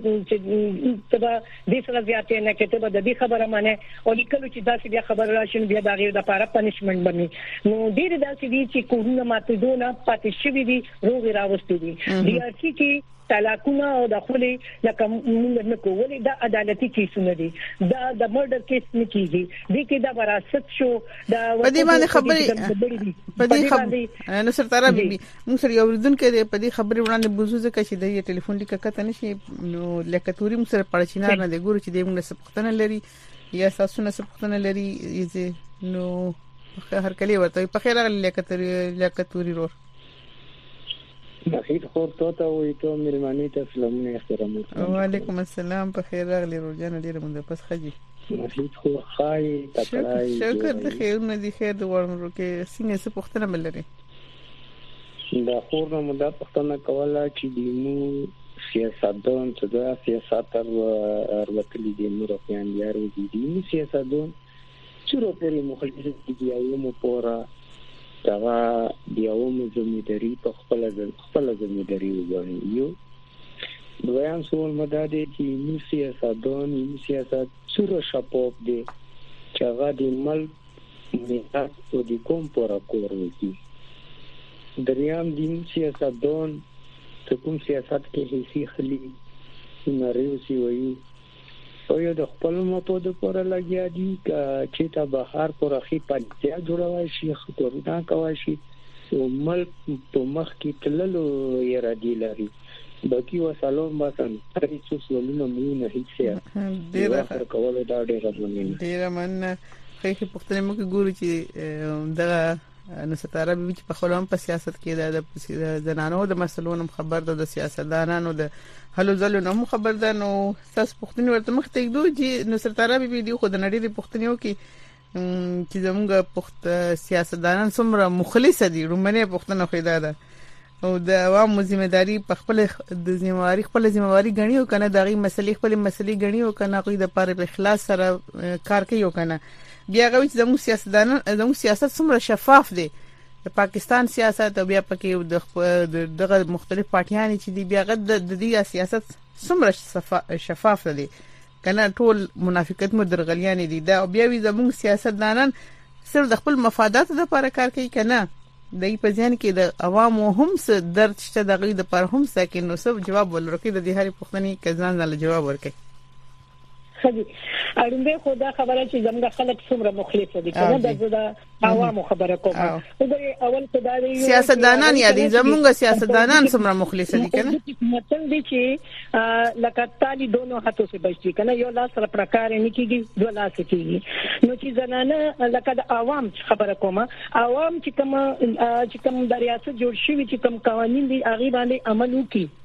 Speaker 2: چې تبا د سره زیاتې نه کې ته د دې خبره مانه او لیکلو چې دا څه بیا خبر راشي بیا دا غیر د لپاره پنیشمنت بني نو ډیر داسې دي چې کورونه ماته دونه پاتې شوی دي روغ راوستي دي ډي ار سي کې طلاقونه او دخولې لکه موږ نه کوولې دا عدالتي کیسونه دي دا د مرډر کیس نه کیږي د کې دا وراثت شو دا
Speaker 1: په دې باندې خبرې په دې خبرې نو سره تر بي موږ سره یو ردون کې په دې خبرې وړاندې بوزو ځکه چې د ټلیفون لیک کته نشي نو لکه توري موږ سره پړچینار نه دی ګورو چې د موږ سپختنه لري یا ساسونه سپختنه لري یزه نو هر کلی ورته په خیر لکه توري لکه توري رور
Speaker 3: بخیر خور تو ته وي ته مېرمنې ته سلامونه احترام
Speaker 1: وعلیکم السلام په خیر راغلی روزانه ډیره مونږ پس خجي
Speaker 3: بخیر خو خای تکړای
Speaker 1: شکر د خیر نه دي خیر د ورمرو کې څنګه څه پوښتنه ملري
Speaker 3: دا خور نو مدا پښتنه کوله چې دیمو سیاستدان څه دا سیاست او ورکلي دي نور په ان یارو دي دي سیاستدان چې په مخالفت دي یو مو پورا دا دیوم زمیداری په خپل خپل زمیداری وګڼي یو دویان سوال مداده چې نو سیاستدان نو سیاست سره شپوب دي چې هغه د ملک میراث او د کوم پورا کوي دریام دین سیاستدان ته کوم سیاست کې هیڅ خلی ناریوسی وایي او یو د خپل متو د پوره لګیا دي چې تا بهر پر اخی پاتیا جوړوي شي خطرونه کوي شي او ملک په مخ کې تللو یې را دی لري باقي وسلام باسن هرې څه سوالونه مو نه هیڅ ډیر کول دا ډیر غوښنه
Speaker 1: ډیر من خې پښتنه مو کې ګوري چې دا نو ستاره به چې په خلوم په سیاست کې د زنانو د مسلونو خبر ده د سیاستدانانو د هلو زلو نو خبر ده نو تاسو پښتني ورته مخ ته کېدو چې نو ستاره به دی خو د نړۍ د پښتنیو کې چې زموږ پښت سیاستدانان څومره مخلص دي رومنه پښتنه خیدا ده او د عوامو ځمېداري په خپل د ځمواري خپل ځمواري غني او کنه دغه مسلې خپل مسلې غني او کنه کوي د پاره په اخلاص سره کار کوي او کنه بیا غوي چې زموږ سیاستدانان زموږ سیاست څومره شفاف دي د پاکستان سیاست او بیا پکې د دغه مختلف پارټیان چې دی بیا غد د دې سیاست څومره شفاف دي کنه ټول منافقت مو درغلیان دي دا بیا وی زموږ سیاستدانان صرف د خپل مفادات لپاره کار کوي کنه د په ځان کې د عوامو هم څه درد شته دغه د پر هم سکه نو سب جواب ولرکې د دې هرې پوښتنې کزان نه جواب ورکړي
Speaker 2: خدي اړوندې خدا خبره چې زموږ خلک څومره مخلص دي کنه د عوامو خبره کومه وګورئ اول خدای
Speaker 1: سیاستدانان یا دي زموږ سیاستدانان څومره مخلص دي کنه
Speaker 2: مطلب دي چې لکه تالي دوه هاتو سے بچي کنه یو لاس سره پرکار نه کیږي دوه لاس کیږي نو چې زنانه لکه د عوام خبره کومه عوام چې کوم چې کوم د ریاست جوړ شوی چې کوم قوانين دي هغه باندې عمل وکړي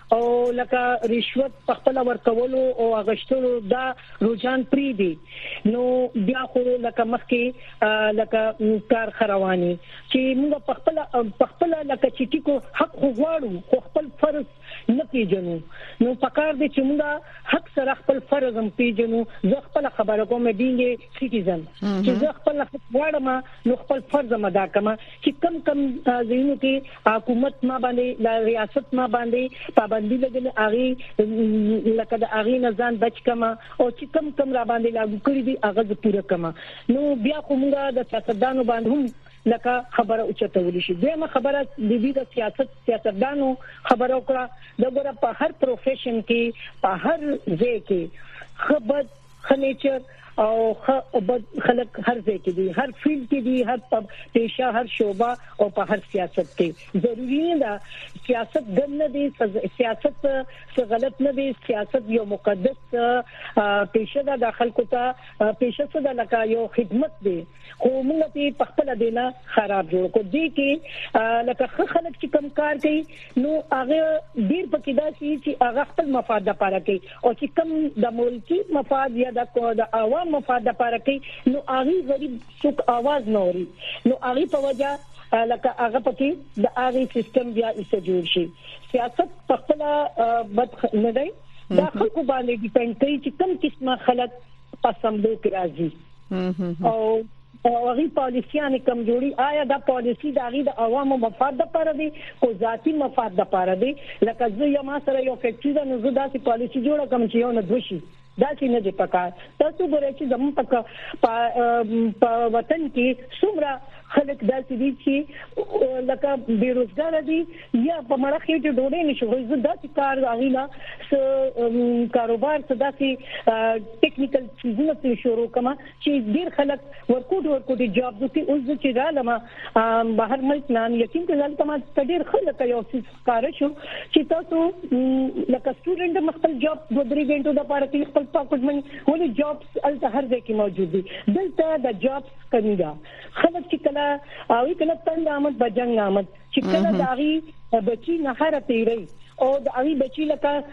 Speaker 2: او لکه رشوت په خپل ورکولو او اغشتلو دا رجحان پری دی نو بیا خو لکه مخکې لکه کار خروانی چې موږ په خپل په خپل لکه چې ټیکو حق خو غواړو خو خپل فرض نه پیژنو نو پکار دي چې موږ حق سره خپل فرض هم پیژنو زه خپل خبره کوم بینګ سټیزن چې زه خپل غواړم نو خپل فرض هم ادا کوم چې کم کم زینو کې حکومت ما باندې ریاست ما باندې پابندي لګل اغي لکه د اغي نه ځان بچ کما او چې کم کم را باندې لاګو کړی دي هغه پوره کما نو بیا کومه د سیاستدانو باندې هم لکه خبره اوچتول شي دغه خبره د دې د سیاست سیاستدانو خبره وکړه دغه په هر پروفیشن کې په هر ځای کې خبر خنیچر او خلک هر ځای کې دي هر فیلډ کې دي هر پیشه هر شعبه او په هر سیاست کې ضروری ده سیاست ګنه دي سیاست څه غلط نه دي سیاست یو مقدس پیشه ده د خلکو ته پیشه څه ده لکه یو خدمت دی خو موږ په خپل دینه خراب جوړ کو دي کې لکه خلک چې کم کار کوي نو هغه ډیر پکې دا چې هغه خپل مفاد لپاره کوي او چې کم د ملکی مفاد یا د عوام مفاد لپاره کوي نو هغه غریب څوک आवाज نه اوري نو هغه په وجه لکه هغه پکې د هغه سیستم بیا ایسه جوړ شي سیاست په خپل بد نه دی دا خلکو باندې ډیپند کوي چې کوم قسمه خلک پسند کوي او او هغه پالیسیانه کمزوري آیا دا پالیسی د هغه د عوامو مفاد لپاره دی او ذاتی مفاد لپاره دی لکه زه یو ما سره یو فیکټری ده نو زه دا سي پالیسی جوړه کوم چې یو نه دوشي دا چې نه دی پکار تاسو ګورئ چې زموږ په په وطن کې څومره خلک داسې دي چې لکه بیروزګار دي یا په مړه کې ډوډۍ نشو زه داسې کار غوښنه کاروبار څه داسې ټیکنیکل چیزونه شروع کما چې ډیر خلک ورکوټ ورکوټ جاب دي اوس چې رالم بهر ملک نام یقین کول کما ډیر خلک یو څه کار شو چې تاسو لکه سټوډنټ مخکل جاب دوه درې غنټو د پاره کې خپل پاکټ منی ولې جابس الته هر ځای کې موجود دي دلته د جابس کمی ده خلک چې کله او کله تند آمد بجنګ آمد چې کله داغي بچی نه هر تیری او د هغه بچی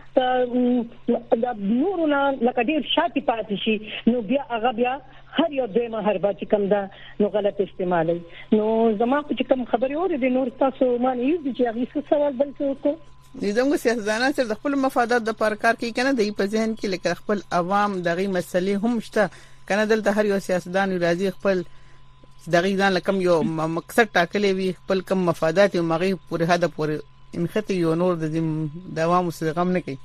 Speaker 2: لکه د نورونه لکه ډیر شاتی پاتې شي نو بیا هغه بیا هر یو دیمه هر بچی کم ده نو غلط استعمالي نو زما چې کوم خبري اوري د نور تاسو معنی یو چې هغه څه سوال بل څه کو
Speaker 1: زموږ سیاستدانان چې د خپل مفادات د پر کار کوي کنه د په ذهن کې لکه خپل عوام دغه مسلې هم شته کنه دلته هر یو سیاستدان راځي خپل دغه ځان لکم یو مقصد ټاکلې وي خپل کم مفادات او مغي پورې هدا پورې انخته یو نور د دوام سره غم نه کوي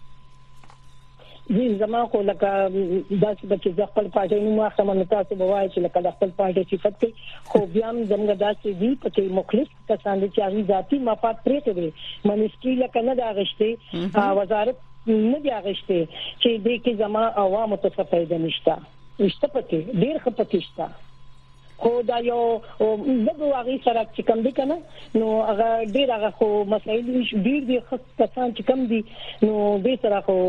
Speaker 2: زه زما خو لکه داسې بچي د خپل پارټي نو ما سمون تاسو بوای چې لکه د خپل پارټي صفت کوي خو بیا هم زموږ داسې دي چې مخلص کسان دي چې هغه ذاتي مفاد پرې کوي منسټري لکه نه دا غشته وزارت نه دی غشته چې دې کې زما عوامو ته څه پیدا نشته نشته پکې ډیر خپکشته خو دا یو دغه هغه سره چې کوم دي کنه نو هغه ډیر هغه خو مسایل ډیر دي خاص کسان چې کوم دي نو دې سره خو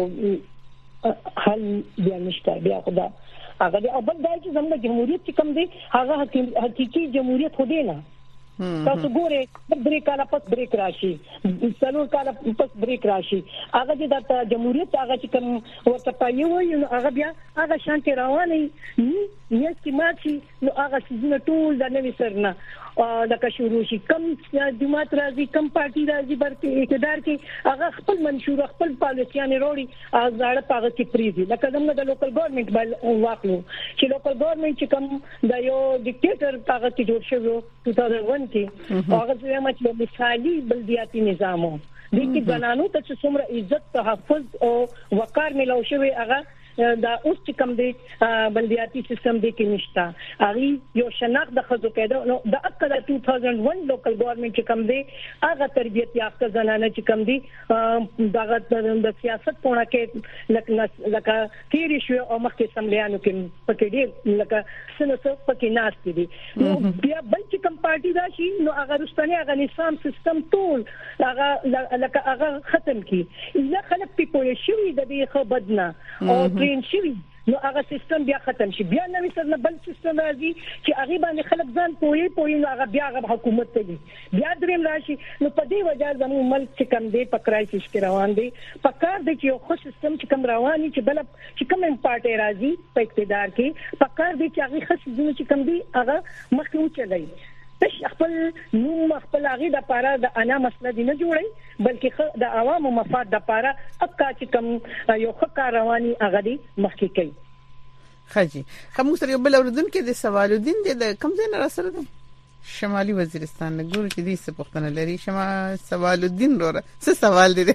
Speaker 2: حل بیا نشته بیا خدا هغه د اول دای چې زموږ جمهوریت چې کوم دي هغه حقيقي جمهوریت خو دی نه تاسو ګورئ بریک کاله پس بریک راشي څلور کاله پس بریک راشي هغه د جمهوریت هغه چې کوم ورته پایو وي هغه بیا هغه شانتي رواني نه سکماتي نو هغه څنګه ټول د نوې سرنه لکه شروع شي کم جماعت راځي کم پارټي راځي برته اقتدار کې هغه خپل منشور خپل پالیسيان وروړي ازاړه پاغه کې پریزي لکه زموږ د لوکل ګورنمنت بل واکلو چې لوکل ګورنمنت چې کوم د یو ډیکټیټر پاغه کې جوړ شو دوه هزار یک کې هغه زموږ چې مثالي بلدیاتي نظامو د کې بنانو ته څومره عزت تحفظ او وقار ملو شوی هغه دا اوس چې کوم دی بلدیاتي سیستم دی کې نشته هغه یو شناخت د خزو پیدا نو د اکد دوه هزار یک لوکل ګورنمنت چې کوم دی هغه تربیت یافته زنانه چې کوم دی دغه د سیاست پونه کې لکه لکه تیری شو او مخکې سملیانو کې پکې دی لکه سنوسو پکې ناشته دي نو بیا بل چې کوم پارټي راشي نو هغه رستنی هغه نظام سیستم ټول هغه لکه هغه ختم کی اله خلک په پوهه شوی د دې خبردنا او ترين شوی نو هغه سیستم بیا ختم شي بیا نوې سره بل سیستم راځي چې هغه باندې خلک ځان پوهي پوهي نو هغه بیا هغه حکومت ته دي بیا دریم راشي نو په دې وجه زموږ ملک چې کم دی په کرایسس کې روان دی په کار دی چې یو خو سیستم چې کم رواني چې بل چې کم پارټي راځي په اقتدار کې په کار دی چې هغه خصوصي چې کم دی هغه مخکې وچلای تش خپل نو خپل هغه د پاره د انا مسله دی نه جوړي بلکې د عوامو مفاد د پاره اکا چې کم یو خکار رواني هغه دی مخکې کوي
Speaker 1: خاجي کوم سره بل اوردن کې د سوال الدین د کم ځای نه سره دی شمالي وزیرستان نه ګور چې دې څه پښتنه لري شما سوال الدین وروره څه سوال دی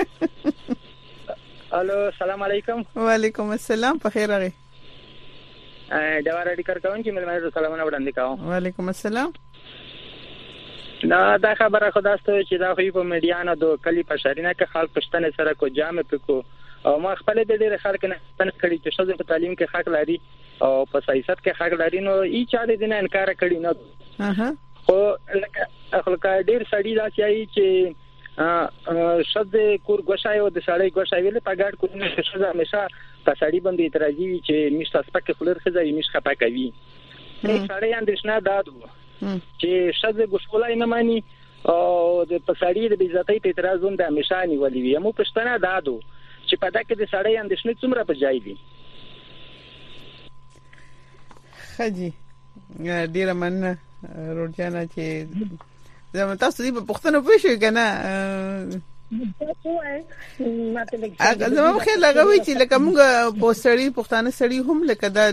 Speaker 4: الو السلام علیکم
Speaker 1: وعلیکم السلام په خیر راغی
Speaker 4: دا ورډی کار کوم چې مې سلامونه وړاندې کوم
Speaker 1: وعلیکم السلام
Speaker 4: دا دا خبره خداسته چې دا خو په میډیا نه د کلی په شارینه کې خلک پښتنه سره کو جامع پکو او ما خپل د ډېر خلک نه پنځ کړي چې شوزه په تعلیم کې حق لري او په سیاست کې حق لري نو ای چا دې نه انکار کړي نه
Speaker 1: اها
Speaker 4: خو لکه خلک ډېر سړي دا چې شوزه کور غشای او د سړی غشای ویل په ګډ کورونه شوزه همیشه په سړی باندې اعتراضي چې مشت سپک خلر خزای مش خپه کوي هیڅ سړی اندیشنه دادو چې شذ ګشولای نه مانی او د پسړی د بیزتۍ په اعتراض هم د همیشانی ولي وي مو پښتنه دادو چې پدا کې د سړی اندیشنه څومره په ځای دي
Speaker 1: خجی ډیره من روجانا چې زموږ تاسو دې په پښتنه پوښیږئ کنه اګه زما خیال لګوي چې لکه موږ په سړی پښتانه سړی هم لکه دا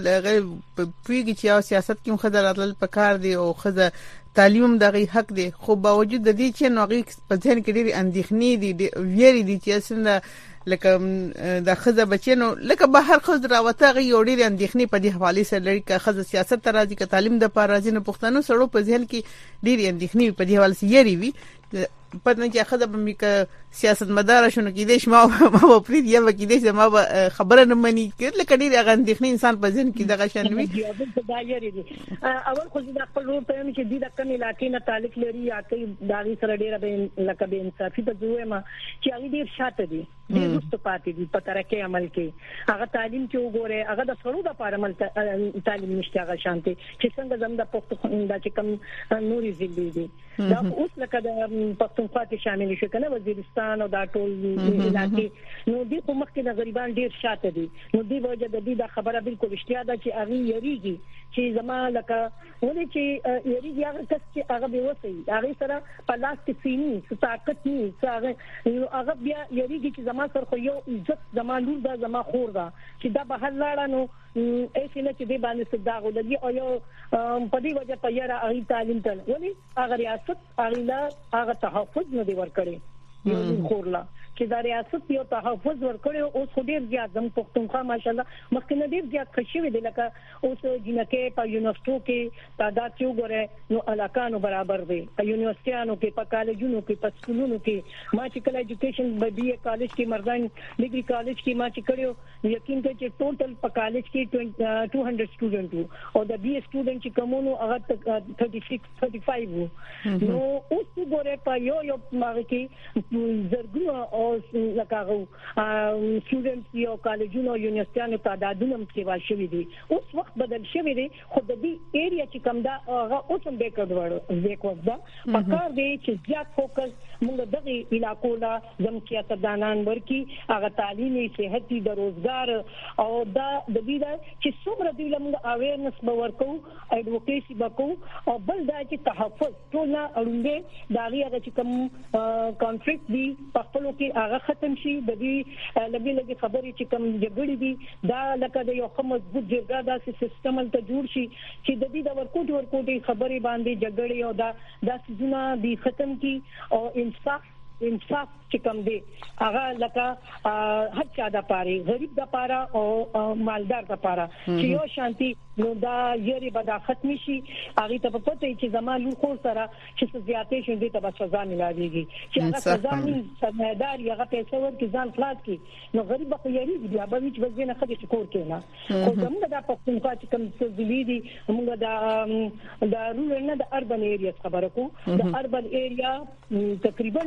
Speaker 1: پیږي چې سیاست کې خدای راتل پکار دی او خدای تعلیم دغه حق دی خو باوجود د دې چې نوغي په ځین کې ډېری اندېښنې دي ویری دي چې څنګه لکه د خزه بچینو لکه بهر خز راوته غي وړي اندېښنې په دې حواله سره لري که خزه سیاست ته راځي که تعلیم د پاره راځي نه پښتنو سره په ځین کې ډېری اندېښنې په دې حواله سره یری وي پدې چې خزه به میک سیاست مدار شونه کې دیش ما ما په دې یا کې دیش ما خبره نه مني کله کډي د اندېښنې انسان په ځین کې دغه شان وي
Speaker 2: دا یری دي اول خو د خپل ورو په چې د کم علاقې نه تعلق لري یا کې داغي سره ډیره به لکه به انصافي په دوه ما چې هغه ډیر شاته دي ډیر وست پاتې دي په ترکه عمل کې هغه تعلیم کې وګوره هغه د سړو د پاره عمل تعلیم نشته هغه شانتي چې څنګه زم د پښتون د چې کم نوري زیلې دي دا اوس لکه د پښتونخوا کې شامل شي کنه وزیرستان او دا ټول علاقې نو دې په مخ کې د غریبان ډیر شاته دي نو دې وجه د دې د خبره بالکل اشتیا ده چې هغه یریږي چې زما لکه ولې چې یریږي هغه کس چې هغه به وسی هغه سره په لاس کې سینې طاقت نه هغه هغه بیا یریږي چې زما سره خو یو عزت زما لور دا زما خور دا چې دا به هر لاړه نو ایسه نه چې دې باندې صداغ ولګي او یو په دې وجه په یاره هغه تعلیم ته ولې هغه ریاست هغه هغه تحفظ نه دی ورکړي یو خورلا چې دا ریاست یو تحفظ ورکړي او خو ډیر زیات زم پښتونخوا ماشاءالله مخکنه ډیر زیات خوشي دي لکه اوس جنکه په یونیورسيټو کې تعداد چې وګوره نو علاقانو برابر دي په یونیورسيټانو کې په کالجونو کې په سکولونو کې ما چې کله ایجوکیشن به بي کالج کې مردان ډیګري کالج کې ما چې کړیو یقین ته چې ټوټل په کالج کې two hundred سټوډنټ او د بي سټوډنټ چې کومونو هغه thirty-six thirty-five نو اوس وګوره په یو یو ماغه کې زرګونه او لکه سټوډنټس یو کالجونو یونیورسيټانو تعدادونه متوال شوی دي اوس وخت بدل شوی دی خو د دې ایریا چې کوم دا هغه اوس هم بیکورډ وړ بیکورډ دا پکار دی چې زیات فوکس موږ دغه علاقو لا زم سیاستدانان ورکی هغه تعلیمي صحتي د روزګار او دا د دې چې څومره دی موږ اویرنس به ورکو اډوکیسي وکړو او بل دا چې تحفظ ټول نه اړوندې دا هغه چې کوم کانفلیکټ دی په خپل کې هغه ختم شي د دې لګي لګي خبرې چې کوم جګړې دي دا لکه د یو مضبوط جګړه داسې سیستم ته جوړ شي چې د دې د ورکوټ ورکوټي خبرې باندې جګړې او دا د سيزونه دی ختم کی او انصاف انصاف چې کوم دی هغه لکه هر چا د پاره غریب د پاره او مالدار د پاره چې یو شانتي نو دا یری به دا ختم شي هغه ته په پته چې زمانو خو سره چې زیاتې شوندې ته به سزا ملایږي چې هغه سزا نه سمادار هغه پیسې ورکړي ځان خلاص کی نو غریب خو یری بیا به هیڅ وزنه خدي شکور کینا خو زموږ د پښتونخوا چې کوم څه دي موږ د د رورل نه د اربن ایریا خبره کو د اربن ایریا تقریبا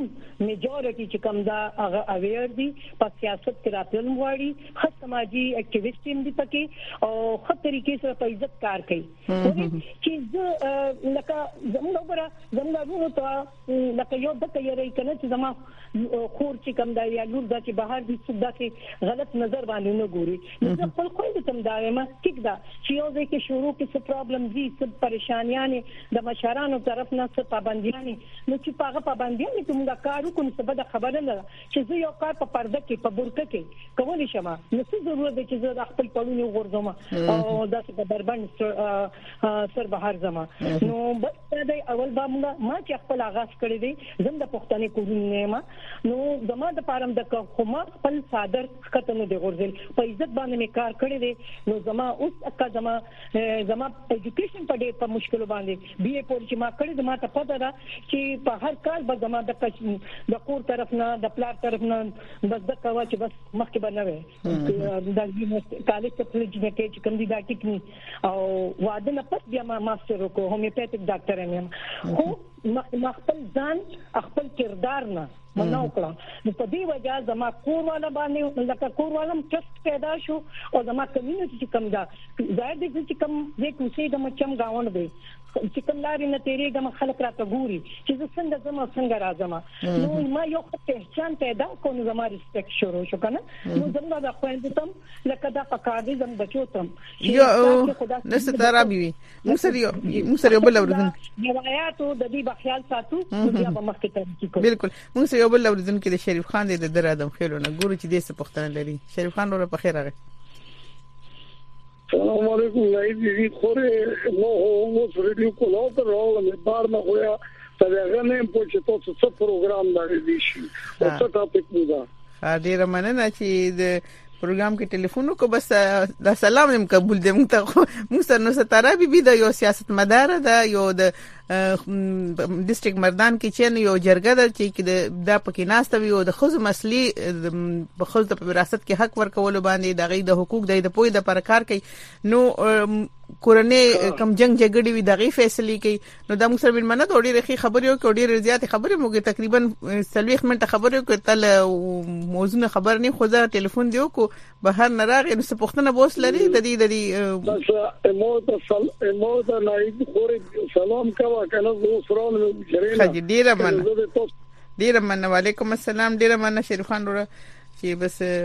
Speaker 2: میجورټي چې کوم دا هغه اویر دي په سیاست کې راتلل غواړي خاص سماجی اکټیویسټ هم دي پکې او خاص طریقې سره په عزت کار کوي چې زه لکه زموږ وګړه زموږ ته لکه یو د تیارې کنه چې زما خور چې کوم دا یا لور دا چې بهر دي څه دا چې غلط نظر باندې نه ګوري زه خپل خوند تم دا ما ټیک دا چې یو ځکه شروع کې څه پرابلم دي څه پریشانیاں د مشرانو طرف نه څه پابندیاں نو چې پاغه پابندیاں کومه کار کوم څه بده خبره نه چې زه یو کار په پرده کې په برکه کې کولی شم نو څه ضرورت دی چې زه خپل پړونی وګورځم او دا څه دربند سر بهر زما نو بس دا اول با ما چې خپل آغاز کړی دی زم د پښتنې کورونه ما نو زما د پارم د کومه خپل صادر کتنه دی ورزل په عزت باندې می کار کړی دی نو زما اوس اکا زما زما اډوکیشن په ډېر په مشکل باندې بي اي پول چې ما کړی زما ته پته ده چې په هر کال به زما د د کور طرف نه د پلار طرف نه بس د کوا چې بس مخکې بنوي د کالج ته پلیج نه کې چې کوم دي دا ټیکنی او واده نه پس بیا ما ماستر وکړو هومیوپیتیک ډاکټر یم خو ما خپل ځان خپل کردار نه منو کړم نو په دې وجه زما کور والا باندې لکه کور والم ټرست پیدا شو او زما کمیونټي چې کوم دا ظاهر دي چې کوم دې کوڅې د مچم گاوند دی چې کوم لارې نه تیرې کوم خلک راته ګوري چې څنګه زما څنګه راځم نو ما یو پہچان پیدا کوم زما ریسپیکټ شروع شو کنه نو زما د خويندې تم لکه دا پکار زم بچو تم
Speaker 1: یو نست ترابي مو سره مو سره بل ورزن
Speaker 2: روایتو د دې بخیال ساتو بیا به مخکې ته کوم
Speaker 1: بالکل مو سره بل ورزن کې د شریف خان د در ادم خیلونه ګورو چې دې څه پښتنه لري شریف خان ور په خیر راغی
Speaker 5: السلام علیکم لایي خوره نو مو سره دی کوله تر راول بار نه ہویا ته هغه نه پوښتنه ته څه پروګرام لري دي شي او څه ټاپک مو دا
Speaker 1: ډیر مننه چې د پروګرام کې ټلیفون کو بس د سلام هم قبول دې مونږ ته مونږ سره نو ستاره بي بي د یو سیاست مدار ده یو د ډیسټریکټ مردان کې چې یو جرګه ده چې د پکې ناشته وي او د خزو مسلې په خزو د وراثت کې حق ورکول باندې د غي د حقوق د پوی د پر کار کوي نو کورنۍ کم جنگ جګړې وي دغه فیصله کوي نو د موږ سره بل مننه ډېر ښه خبرې او ډېر زیات خبرې موږ تقریبا ثلاث منټه خبرې کوي تل موضوع خبر نه خو ځا ټلیفون دیو کو بهر نه راغی نو څه پښتنه بوس لري د دې د دې
Speaker 5: بس امو ته سل امو ته نایب خوري سلام کوا کنه زو سرون جرینا
Speaker 1: خدي ډیره مننه ډیره مننه وعلیکم السلام ډیره مننه شریف خان ورو چې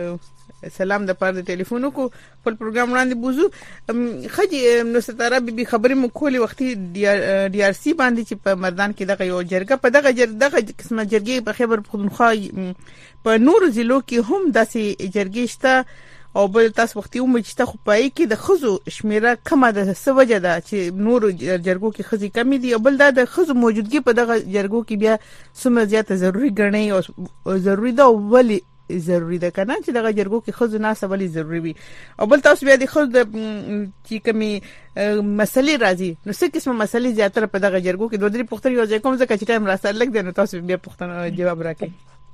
Speaker 1: بس سلام د پاره د ټلیفون کو په پروګرام وړاندې بوزو خدي نو ستاره بي خبرې مو کولې وختي ډي ار سي باندې چې په مردان کې دغه یو جرګه په دغه جرګه قسمه جرګې په خبر پښتونخوا په نور ضلعو کې هم داسې جرګې شته او بل تاسو وختي هم چې تاسو پای کې د خزو شمیره کمه ده سوجه ده چې نور جرګو کې خزي کمی دي او بل دا د خزو موجودګي په دغه جرګو کې بیا سم زیاته ضروری ګڼي او ضروری ده ولی ضروری ده کنه چې دغه جرګو کې خزو نه سوالي ضروری وي او بل تاسو بیا د خزو چې کمی مسلې راځي نو څه قسمه مسلې زیاتره په دغه جرګو کې دوه درې پوښتنې یو ځای کوم ځکه چې ټایم راسره لګ دی نو تاسو بیا پوښتنه جواب راکړئ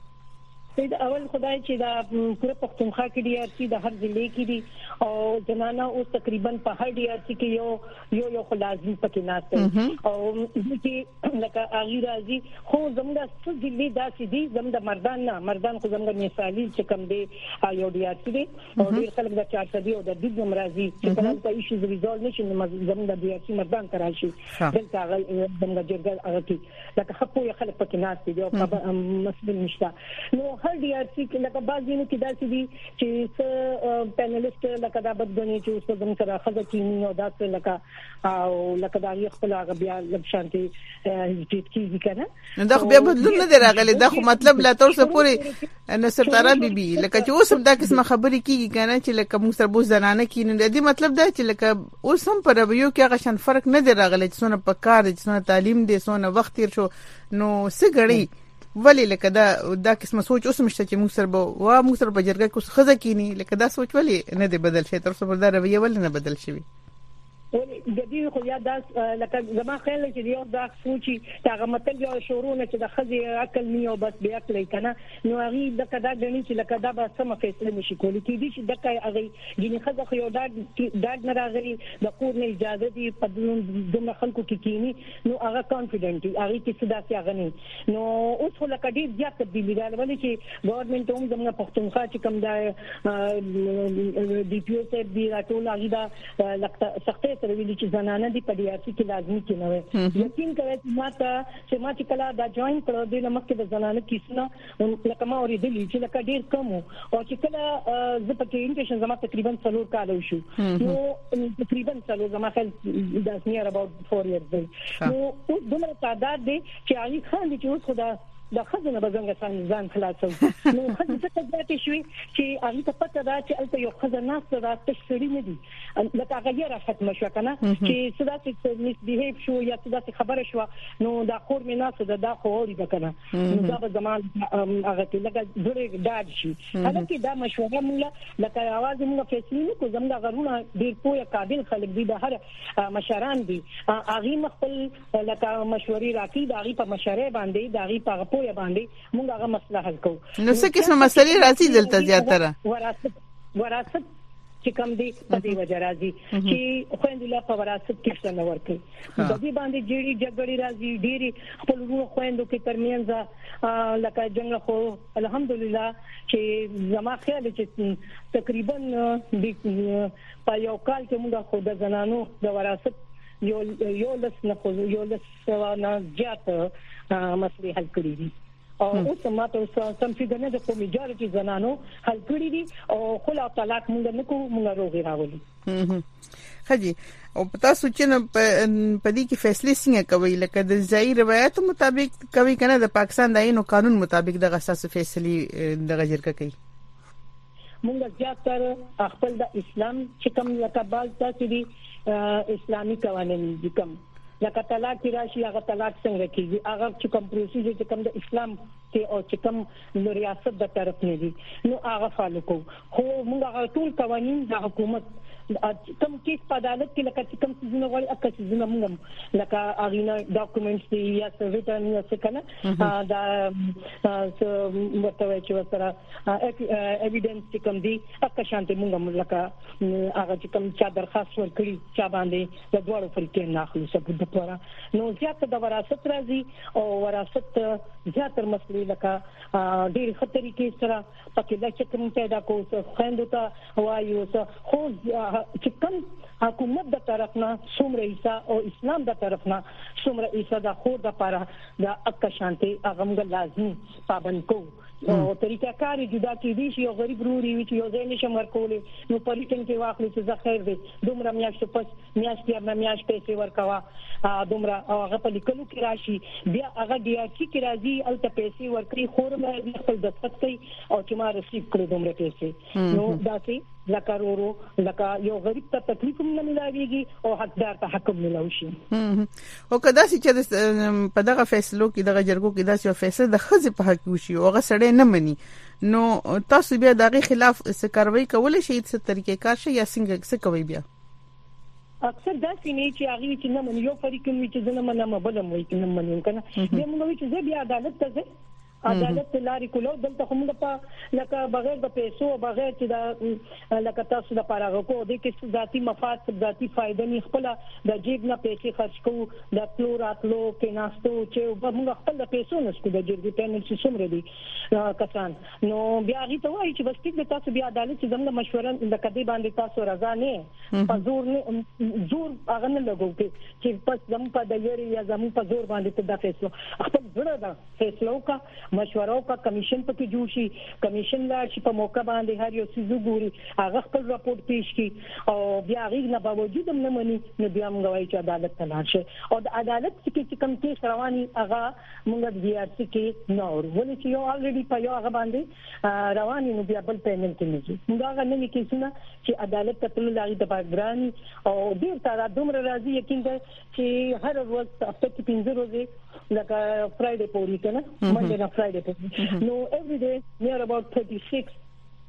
Speaker 2: دا اول خدای چې دا پوره پښتونخوا کې ډي ار سي د هر ضلع کې دي او جنانه اوس تقریبا په هر ډي ار سي کې یو یو یو خلاصي پکې ناشته او چې لکه اغي راځي خو زموږ د څه ضلع داسې دي زموږ د مردان نه مردان خو زموږ مثالي چې کوم دي یو ډي ار سي دي او ډیر خلک د چارته دي او د دې زم راځي چې کله په ایشوز ریزولو نشي زموږ د ډي ار سي مردان تراشي دلته زموږ جرګه هغه کې لکه خپل خلک پکې ناشته دي او مسله نشته نو هر ډي ار سي کې لکه بعضی نو کې داسې دي چې څه پینلیست لکه دا بدګنی چې اوس د سره خزه کینی او داسې لکه او لکه دا یو خپل هغه بیا لږ شانتي هیڅ کیږي کنه
Speaker 1: دا خو بیا بدلون نه دی راغلی دا خو مطلب لا تر څه پورې نصر تاره بي بي لکه چې اوس هم دا قسمه خبرې کیږي کنه چې لکه موږ سره بوز زنانه کینې د دې مطلب دا چې لکه اوس هم پر یو کې هغه شان فرق نه دی راغلی چې څونه په کار دي څونه تعلیم دي څونه وخت تیر شو نو څه غړي ولی لکه دا دا قسمه سوچ اوس مشته چې موږ سره به وا موږ سره په جرګه کې خزه کینی لکه دا سوچ ولی نه دی بدل شي تر څو پر دا رویه ولی نه بدل شي
Speaker 2: د دې خو یا داس لکه زما خیال چې یو دا سوچي هغه متل یو شورونه چې د خځې عقل نه او بس بیا کلی کنه نو هغه د کدا غني چې لکه دا به سم فیصله نشي کولی کې دي چې د کای هغه ګینه خځه خو یو دا دا نه راغلي د کور نه اجازه دي په دغه خلکو کې کینی نو هغه کانفیډنټ هغه کې صدا سي هغه نه نو اوس خو لکه ډیر زیات تبدیلی راغلي چې ګورنمنت هم زموږ پښتونخوا چې کوم دا ډي پی او ته دی راټول هغه دا لکه سختي سره ویلي چې زنانه دي په ډي ار سي کې لازمي کې نه وي یقین کوي چې ماته چې ما چې کله دا جوائن کړو د لمکه د زنانه کیسونه لکه ما اوریدلی چې لکه ډیر کم او چې کله زه په کې انټیشن زما تقریبا څلور کال وشو نو تقریبا څلور زما خل د نیر اباوت فور ایئرز دی نو اوس دغه تعداد دی چې علي خان دي چې اوس خدا د خزنه بزنګ ځان خلاصو نو خزه څه ځاتې شوي چې هغه ته پته ده چې البته یو خزنه سره تشری نه دي لکه غیر ختم شو کنه چې صدا چې مس بیهیو شو یا صدا خبره شو نو دا خور مې نه صدا دا خوري ده کنه نو دا به زمان هغه ته لکه ډېر داج شي هغه دا مشوره موږ لکه आवाज موږ فیصله نه کو زموږ غرونه ډېر پوهه قابل خلک دي د هر مشران دي هغه مخبل لکه مشورې راکې دا غي په مشره باندې دا غي په پوهه باندې موږ هغه مسله حل کوو
Speaker 1: نو څه قسمه مسلې راځي دلته زیاتره
Speaker 2: وراثت وراثت چې کوم دی په دې وجه راځي چې خويندې په وراثت کې څه ورکي د دې باندې جېړي جګړې راځي ډېری خپل ورو خويندو کې ترمنځ لکه جنگ خو الحمدلله چې زما خیال چې تقریبا د په یو کال کې موږ خو د زنانو د وراثت یو یو لس نه خو یو لس نه زیات مسلې حل کړې دي او اوس ماته سم چې نه د کومیجارټي زنانو حل کړې دي او خلا طلاق موږ نه کوو موږ روغي راولي
Speaker 1: خجي او تاسو چې په دې کې فیصله څنګه کوي لکه د ځای روایتو مطابق کوي کنه د پاکستان د عینو قانون مطابق د اساس فیصله د غجرګه کوي
Speaker 2: موږ زیاتره خپل د اسلام چې کوم لکه باز تاسو دي اسلامي قوانين دي کوم لکه طلاق راشي هغه طلاق څنګه کیږي هغه چې کوم پروسیجر چې کوم د اسلام ته او چې کوم ریاست د طرف نه دي نو هغه فالو کو خو موږ هغه ټول قوانين د حکومت کوم کیس په عدالت کې لکه چې کوم څه نه غواړي اکه څه نه موږ لکه اغینا ډاکومېنټس دي یا څه ریټرن یا څه کنه دا څه متوي چې سره ایویډنس چې کوم دي اکه شانته موږ لکه هغه چې کوم چا درخواست ورکړي چا باندې د دوړو فرقې نه اخلي څه د پورا نو زیات د وراثت راځي او وراثت زیاتره مسلې لکه ډېر خطرې کې سره پکې د چکم پیدا کوو خويندو ته وایو څه خو چې کوم حکومت د طرف نه څومره ایسا او اسلام د طرف نه څومره ایسا د خور د لپاره د اک شانتي هغه موږ لازمي پابند کوو او طریقه کاری جدا کې دي چې یو غریب روري وي چې یو ځای نشم ورکولې نو پلیټن کې واخلي چې زه خیر دی دومره میاشت پس میاشت یا میاشت پیسې ورکوا دومره هغه په لیکلو کې راشي بیا هغه ډي ار سي کې راځي الته پیسې ورکړي خور مې خپل دفتر کوي او چې ما رسیب کړو دومره پیسې نو دا چې لکارورو لکه یو غریب ته تکلیف هم نه ملاويږي او حقدار ته حق ملاوي شي
Speaker 1: او کدا چې په دغه فیصلو کې دغه جرګو کې داسې فیصله د خځې په حق وشي او هغه سړی نه مني نو تاسو بیا دغه خلاف څه کاروي کولای شئ څه طریقې کار شي یا څنګه څه کوي بیا
Speaker 2: اکثر دا سینې چې هغه چې نه مني یو فريق کوي چې نه منم بلم وایي چې نه منم کنه بیا موږ چې زه بیا عدالت ته ځم عدالت لاري کولو دلته کوم د لکه بغیر د پیسو بغیر چې دا لکه تاسو د پاره کو د کې ذاتي مفاد ذاتي فائدې نه خپل د جیب نه پیسې خرج کوو د پلو راتلو کې ناستو چې موږ خپل د پیسو نه سکو د جرګې پینل چې څومره دي کسان نو بیا غي ته وایي چې بس ټیک تاسو بیا عدالت چې زموږ مشوره د کدی باندې تاسو رضا نه په زور نه زور هغه نه لګو چې پس زموږ په دایره یا زموږ په زور باندې د فیصله خپل ډېر دا فیصلو کا مشوره او کا کمیشن پکې جوړ شي کمیشن لا چې په موقع باندې هر یو څه ګوري هغه خپل راپورټ پیش کړي او بیا غي نه باوجود هم نه مني نو بیا موږ وایو چې عدالت ته لاړ شي او د عدالت کې کوم کیس رواني هغه موږ د ډي ار سي کې نو ولې چې یو الریډي په یو هغه باندې رواني نو بیا بل پیمنټ کوي موږ هغه نه کیسونه چې عدالت ته تل لاګي د باګراني او ډیر سره دومره راځي یقین ده چې هر ورځ هفته کې پنځه ورځې لکه فرایډے پورې کنه منډے نه فرایډے no every day near about thirty-six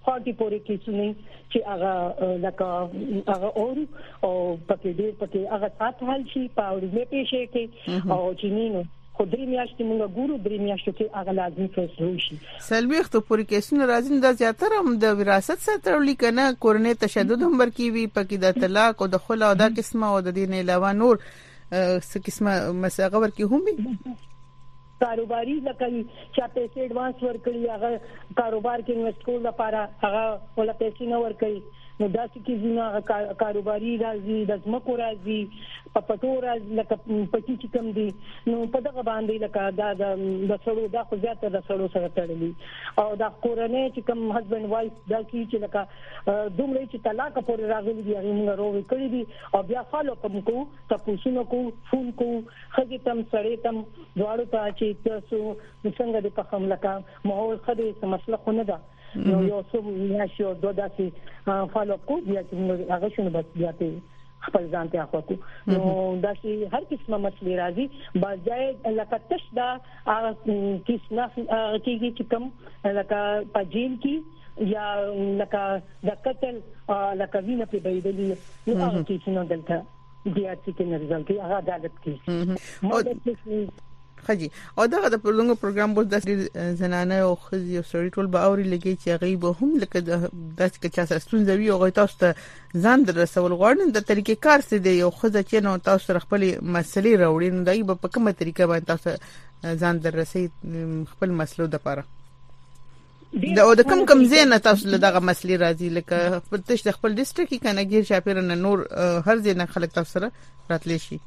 Speaker 2: چالیس پورې کیسونه چې هغه لکه هغه اور او پکې دې پکې هغه سات حل شي په اورځې پېښه کې او چینینو خو درې میاشتې موږ ګورو درې میاشتې کې هغه لازمي فیصله وشي.
Speaker 1: سلويخت پورې کیسونه راځي دا زیاتره هم د وراثت سره تړلي کنه کورنۍ تشدد هم ورکی وي پکې د طلاق او د خلا او دا قسمه او د دین علاوه نور څه قسمه مساغه ورکی هم وي.
Speaker 2: کاروباري لکه چې پیسې ایڈوانس ورکړي هغه کاروبار کې انویسټ کول لپاره هغه ولا پیسې نه ورکړي نو دا چې زینه کاروباري راځي د زمکو راځي په پټو راځي لکه پټی چې کوم دي نو په دغه باندې لکه دا د سړو دا خو زیاته د سړو سره تړلي او دا کورنۍ چې کوم هسبند وایف دا چې لکه دومره چې طلاق پورې راغلي دي هغه موږ روي کړی دي او بیا فالو کوم کو تاسو کو فون کو خځې تم سړې تم دواړو ته چې تاسو څنګه د پخم لکه ماحول خدای څه مسله خو نه ده نو یو څو میاشتې او دوه داسې فالو کو بیا چې هغه شنو بس بیا ته خپل ځان ته اخوتو نو دا چې هر قسمه مسلې راځي باځای لکه تش دا هغه کیسه کیږي چې کوم لکه پجیل کی یا لکه د قتل لکه وینه په بيدلی نو هغه کیسه نه دلته بیا چې نه ځل هغه عدالت کی
Speaker 1: خجی او دغه د پرلونګو پروګرام بوز د زنانه او خزي او سړی ټول به اوري لګي چې غیب هم لکه د داسې کې چا ستونزه وي او تاسو ته ځان در رسول غواړي د طریقې کار څه دی او خزه چې نو تاسو خپل مسلې راوړي نو دای په کومه طریقه باندې تاسو ځان در رسي خپل مسلو د پاره دا او د کم کم زین تاسو له دغه مسلې راځي لکه په تش د خپل ډیسټریکټ کې کنه غیر شاپیرنه نور هر ځای نه خلک تاسو سره راتلی شي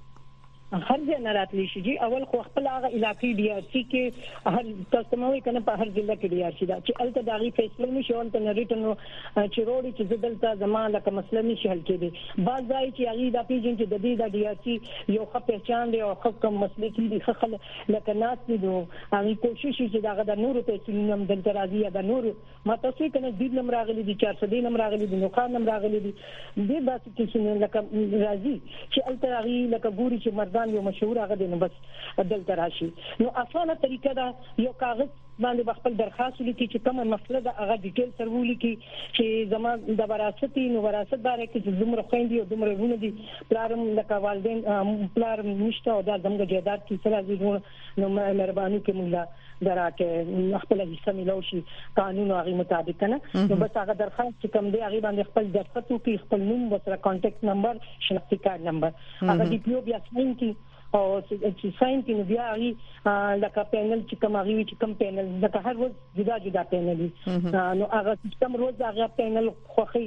Speaker 2: هر ځای نه راتلی شي جی اول خو خپل هغه علاقې دی چې هر تاسو مو کنه په هر ځای کې دی چې دا چې الته داغي فیصله نشي او ته نریټنو چې روړي چې زدلته زمانه کوم مسله نشي حل کېدی بعض ځای چې هغه د پیجن چې د دې د ډیاسي یو خپ پہچان دی او خپ کوم مسله کې دی خل لکه ناس دي نو هغه کوشش چې داغه د نورو پیسې نوم دلته راځي د نورو ما تاسو کنه د نوم راغلي دي چار سو نوم راغلي دي نو خان نوم راغلي دي دې باسي چې لکه راځي چې الته هغه لکه ګوري چې مرد یو مشهور هغه دی نو بس دلته راشي نو اسانه طریقه دا یو کاغذ باندې خپل درخواست لیکي چې کومه مسله دا هغه ډیټیل سره ولیکي چې زما د وراثت نو وراثت باره کې زموږ خويندې او زموږ ورونه دي پلارم لکه والدین پلار نشته او دا زموږ جیدات کې سره دي نو مهرباني کې موږ دراکه خپل حصہ ملو شي قانون هغه مطابق نه نو بس هغه درخواست کوم دی هغه باندې خپل درخواست کې خپل نوم وسره کانټیکټ نمبر شناختی کارت نمبر هغه دی پیو بیا ساين کی او چې ساين کی نو بیا هغه لکه پینل چې کوم هغه چې کوم پینل لکه هر ورځ جدا جدا پینل نو هغه کوم روز هغه پینل خوخي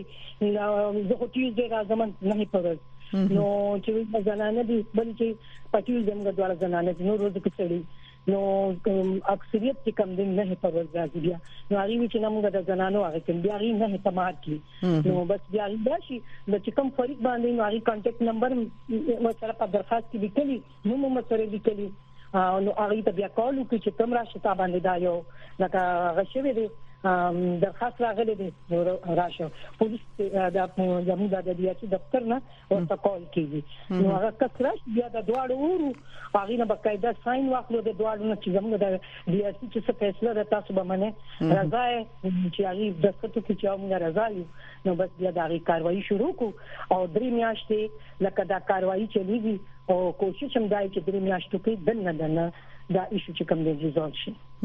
Speaker 2: زه خو تیزه راځم نه پرځ نو چې زنانه دي بل چې پټیو زموږ دوه زنانه دي نو روز کې چړي نو اکثریت چې کم دین نه پرځ راځي بیا نو هغه چې موږ د زنانو هغه کې بیا هغه نه تمات کی نو بس بیا راشي د چې کوم فریق باندې نو هغه کانټیکټ نمبر مثلا په درخواست کې لیکلي نو موږ سره لیکلي نو هغه ته بیا کال وکړي چې کوم راشي تا باندې دا یو لکه غشوي دي درخواست راغلي دي راشه پولیس د زموږ د دیاتي دفتر نه ورته کال کیږي نو هغه کثرت بیا د دواړو ورو هغه نه بقاعده ساين واخلو د دواړو نه چې زموږ د دیاتي چې فیصله را تاسو به منه راځي چې هغه د څه کې چې موږ راځي نو بس بیا د کاروایی شروع کو او درې میاشتې لکه دا کاروایی چلیږي او کوشش هم دای چې درې میاشتو کې دنه دنه دا ایشو چې کوم دی ریزولټ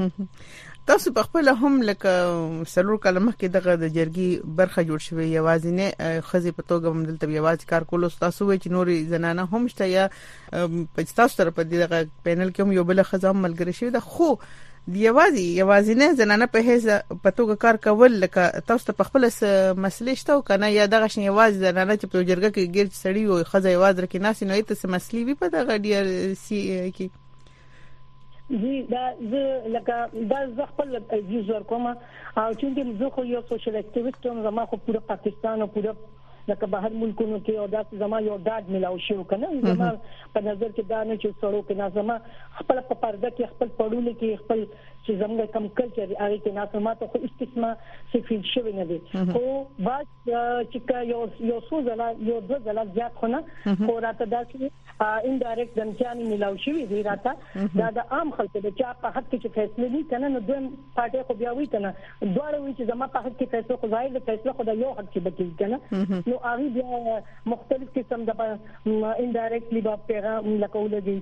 Speaker 2: شي
Speaker 1: تاسو په خپل هم لکه سلور کلمه کې دغه د جرګي برخه جوړ شوی یوازینه خزي په توګه هم دلته یوازې کار کول تاسو وایي چې نوري زنانه هم شته یا په تاسو تر په دغه پینل کې هم یو بل خزام ملګری شوی دا خو یوازې یوازینه زنانه په هیڅ په توګه کار کول لکه تاسو ته خپل مسلې شته کنه یا دغه شی یوازې زنانه چې په جرګه کې ګیر سړی او خزه یوازې رکې ناس نه ایت څه مسلې وي په دغه ډی ار سی کې
Speaker 2: جی دا زه لکه دا زه خپل یوزر کوم او چې زه خو یو سوشل اکټیویسټ یم زما خو پوره پاکستان او پوره لکه بهر ملکونو کې او داسې زما یو ډاډ ملاو شو کنه زما په نظر کې دا نه چې سړو کې نازما خپل په پرده کې خپل پړول کې خپل چې زموږ کم کلچر هغه کې نازما ته خو استثنا سفید شوی نه دي خو باز چې یو یو څو ځله یو دوه ځله زیات خونه خو راته داسې انډایرکټ دمچاني ملاو شوی دی راته دا د عام خلکو د چا په حق کې فیصله نه کنه نو دوی پارټي خو بیا وی کنه دوړ وی چې زما په حق کې فیصله خو ظاهر د فیصله خو د یو حق کې بکی کنه نو هغه بیا مختلف قسم د انډایرکټلی په پیغام لکول دي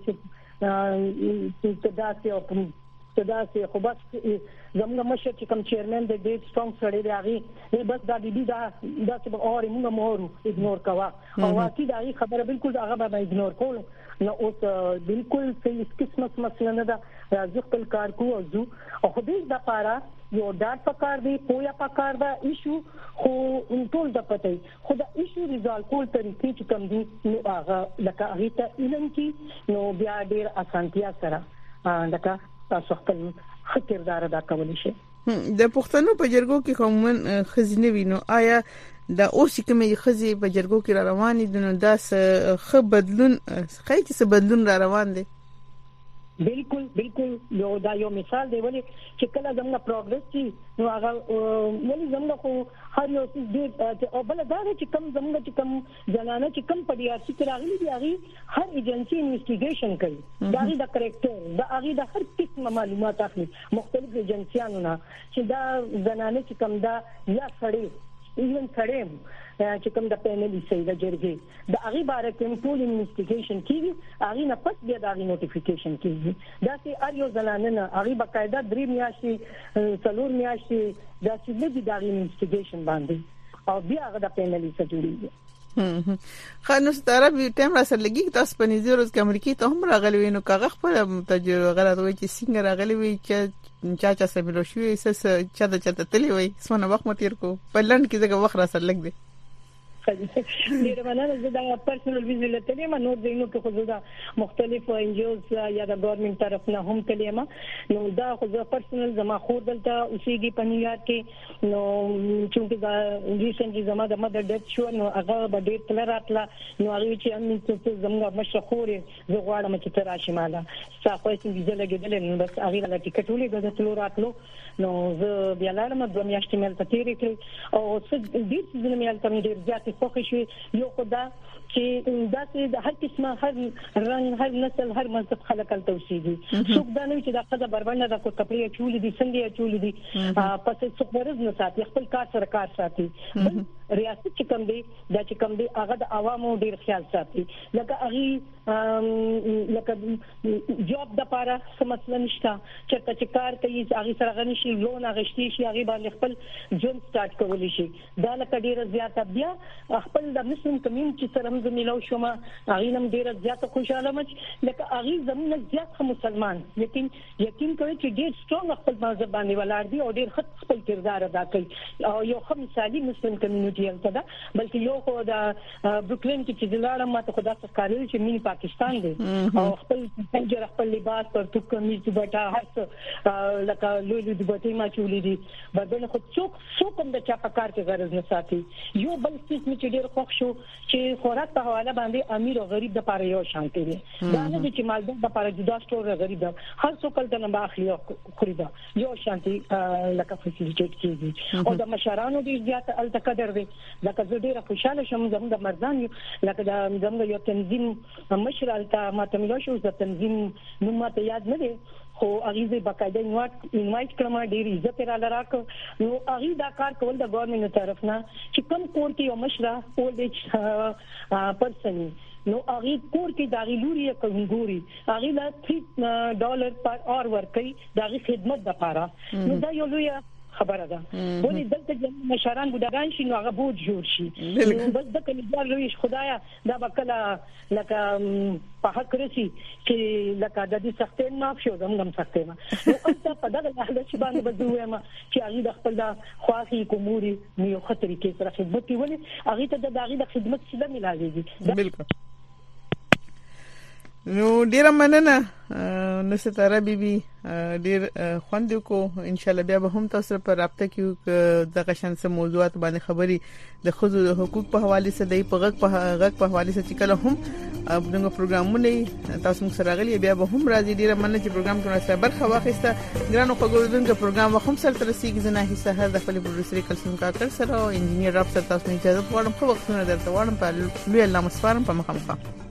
Speaker 2: چې تداسي او تداسي خو بس زموږ مشر چې کوم چیرمن د ډیټ سټرونګ سره دی هغه بس دا دی دا دا چې اور موږ مورو اګنور کوا او واقعي دا خبره بالکل هغه به اګنور کول نو اوس بالکل هیڅ قسمت مسله نه ده ځکه کار کوو او خو دې د پاره یو ډاټ پکار دی پویا پکار دا ایشو خو ټول د پته خو دا ایشو ریزالو کول طریقې چې کوم دي نو هغه لکه هغه ته علم کې نو بیا ډیر اسانتیا سره لکه تاسو خپل خطردار ادا کولی شي
Speaker 1: د پښتنو په جرګو کې کومن خزینه وینو آیا دا اوس کومې خزي په جرګو کې را روان دي نو دا څه بدلون خای چې بدلون را روان دي
Speaker 2: بالکل بالکل یو دا یو مثال دی ولې چې کله زموږ پروګرس شي نو هغه ولې زموږ خو هر یو څه دی او بل دا چې کم زموږ چې کم جنانه چې کم په ډیار چې راغلي دی هغه هر ایجنسی انویسټیګیشن کوي دا غي د کریکټر دا غي د هر قسم معلومات اخلي مختلف ایجنسیانو نه چې دا جنانه چې کم دا یا سړی ایون سړی چې کوم د پینل سي د جرګې د هغه باره کې ټول انویسټیګیشن کیږي هغه نه پس بیا د هغه نوټیفیکیشن کیږي دا چې ار یو ځلانه نه هغه باقاعده درې میاشتې څلور میاشتې دا چې د هغه انویسټیګیشن باندې او بیا هغه د پینل سره جوړیږي
Speaker 1: خانو ستاره به ټیم را سره لګي تاسو په نږدې ورځ کې امریکای ته هم راغلی وینو کاغه خپل تجربه غلط وي چې څنګه راغلی وي چې چا چا سره ملو شوې سس چا د چا ته تلی وي سونه وخت متیر کو په لند کې ځکه وخت را سره لګ دی
Speaker 2: ډیر مننه زه دا پرسنل ویزه لته ما نو دینو کې خو دا مختلف ان جی اوز یا د ګورنمنت طرف نه هم کلیما نو دا خو زه پرسنل زما خور دلته اوسېږي په نیویارک کې نو چې دا ریسنټلی زما د مدر ډیت شو نو هغه به ډیټ تل راتله نو هغه چې ان څه زما مشهور زه غواړم چې تر راشي مالا تاسو یې ویزه لګیدل نو بس هغه لا ټیکټ ولې د تلو راتلو نو زه بیا لاړم د میاشتې مل ته تیرې کړې او څه دې څه مې الته ډیر ځاتې خوښ شي یو خدا چې داسې د هر قسمه هر رنګ هر نسل هر مذهب خلک توسيږي څوک دا نه چې دا خزه بربنده د کو کپړې چولې دي څنګه چولې دي پس څوک ورز نه ساتي خپل کار سره کار ساتي ریاست چې کوم دی دا چې کوم دی هغه د عوامو ډیر خیال ساتي لکه هغه لکه جاب د پاره څه مسله نشته چې چې کار کوي هغه سره غني شي لون غشتي شي هغه باندې خپل ژوند سٹارټ کولی شي دا لکه ډیر زیاته بیا خپل د مسلم کمیونټي سره هم زميلو شوم هغه نم ډیر زیاته خوشاله مچ لکه هغه زمونږ زیات مسلمان لیکن یقین کوي چې ډیر سترونګ خپل مذهب باندې ولاړ دي او ډیر خپل کردار ادا کوي او یو خو مثالي مسلم کمیونټي یلته دا بلکې یو خو دا بروکلین کې چې دلاره ماته خدا څخه کارل چې مینی پاکستان دی او خپل څنګه خپل لباس پر تو کمیز بټا هر لکه لولو د بټي ما چولې دي بدل خو څوک څوک هم د چا په کار کې غرض نه ساتي یو بل څه چې ډیر خوښ شو چې خوراک په حواله باندې امیر او غریب د پاره یو شانتي دي دا نه چې مالدار د پاره جدا سٹور غریب هر څوک د نه باخلي خریدا یو شانتي لکه فیسیلیټیټ کیږي او د مشرانو د زیات التقدر لکه زه ډیره خوشاله شوم زموږ د مردان یو لکه د زموږ یو تنظیم مشر الته ماته ملو شو د تنظیم نو ماته یاد نه دی خو هغه باقاعده انوایټ انوایټ کړم ډیر عزت را لراک نو هغه دا کار کول د ګورنمنت طرف نه چې کم کور کې یو مشره اولډ ایج پرسن نو هغه کور کې داغي لوري کومګوري هغه لا تین ډالر پر اور ورکړي داغي خدمت لپاره نو دا یو لوی خبره ده ولې دلته مشران بوداګان شي نو هغه بوج جوړ شي نو بس د کلیوال لوي خدایا دا بکلا لکه په حق رسي چې لکه د دې سختې معاف شو زموږ سختې ما نو انت په دغه حالت چې باندې بدوي ما چې هغه د خپل خواخي کوموري یو خطرې کې سره خدمت کوي هغه ته د هغه د خدمت څخه ملایږي
Speaker 1: بالکل نو ډیره مننه نو ستاره بیبي ډیر خوند کو ان شاء الله بیا به هم تاسو په رابطه کې د غشن سم موضوعات باندې خبري د خزو د حقوق په حواله سره دی په غږ په غږ په حواله سره چې کله هم موږ پروګرامونه تاسو موږ سره غلي بیا به هم راځي ډیره مننه چې پروګرام کې سره برخه واخیسته ګرانو خبرونکو پروګرام هم سره تر سیګ زنه حصہ هر د خپل پروډوسر کلسم کاکر سره او انجینیر راب سره تاسو نه اجازه غواړم په وختونه درته واړم په لوی الله مسفارم په مخامخ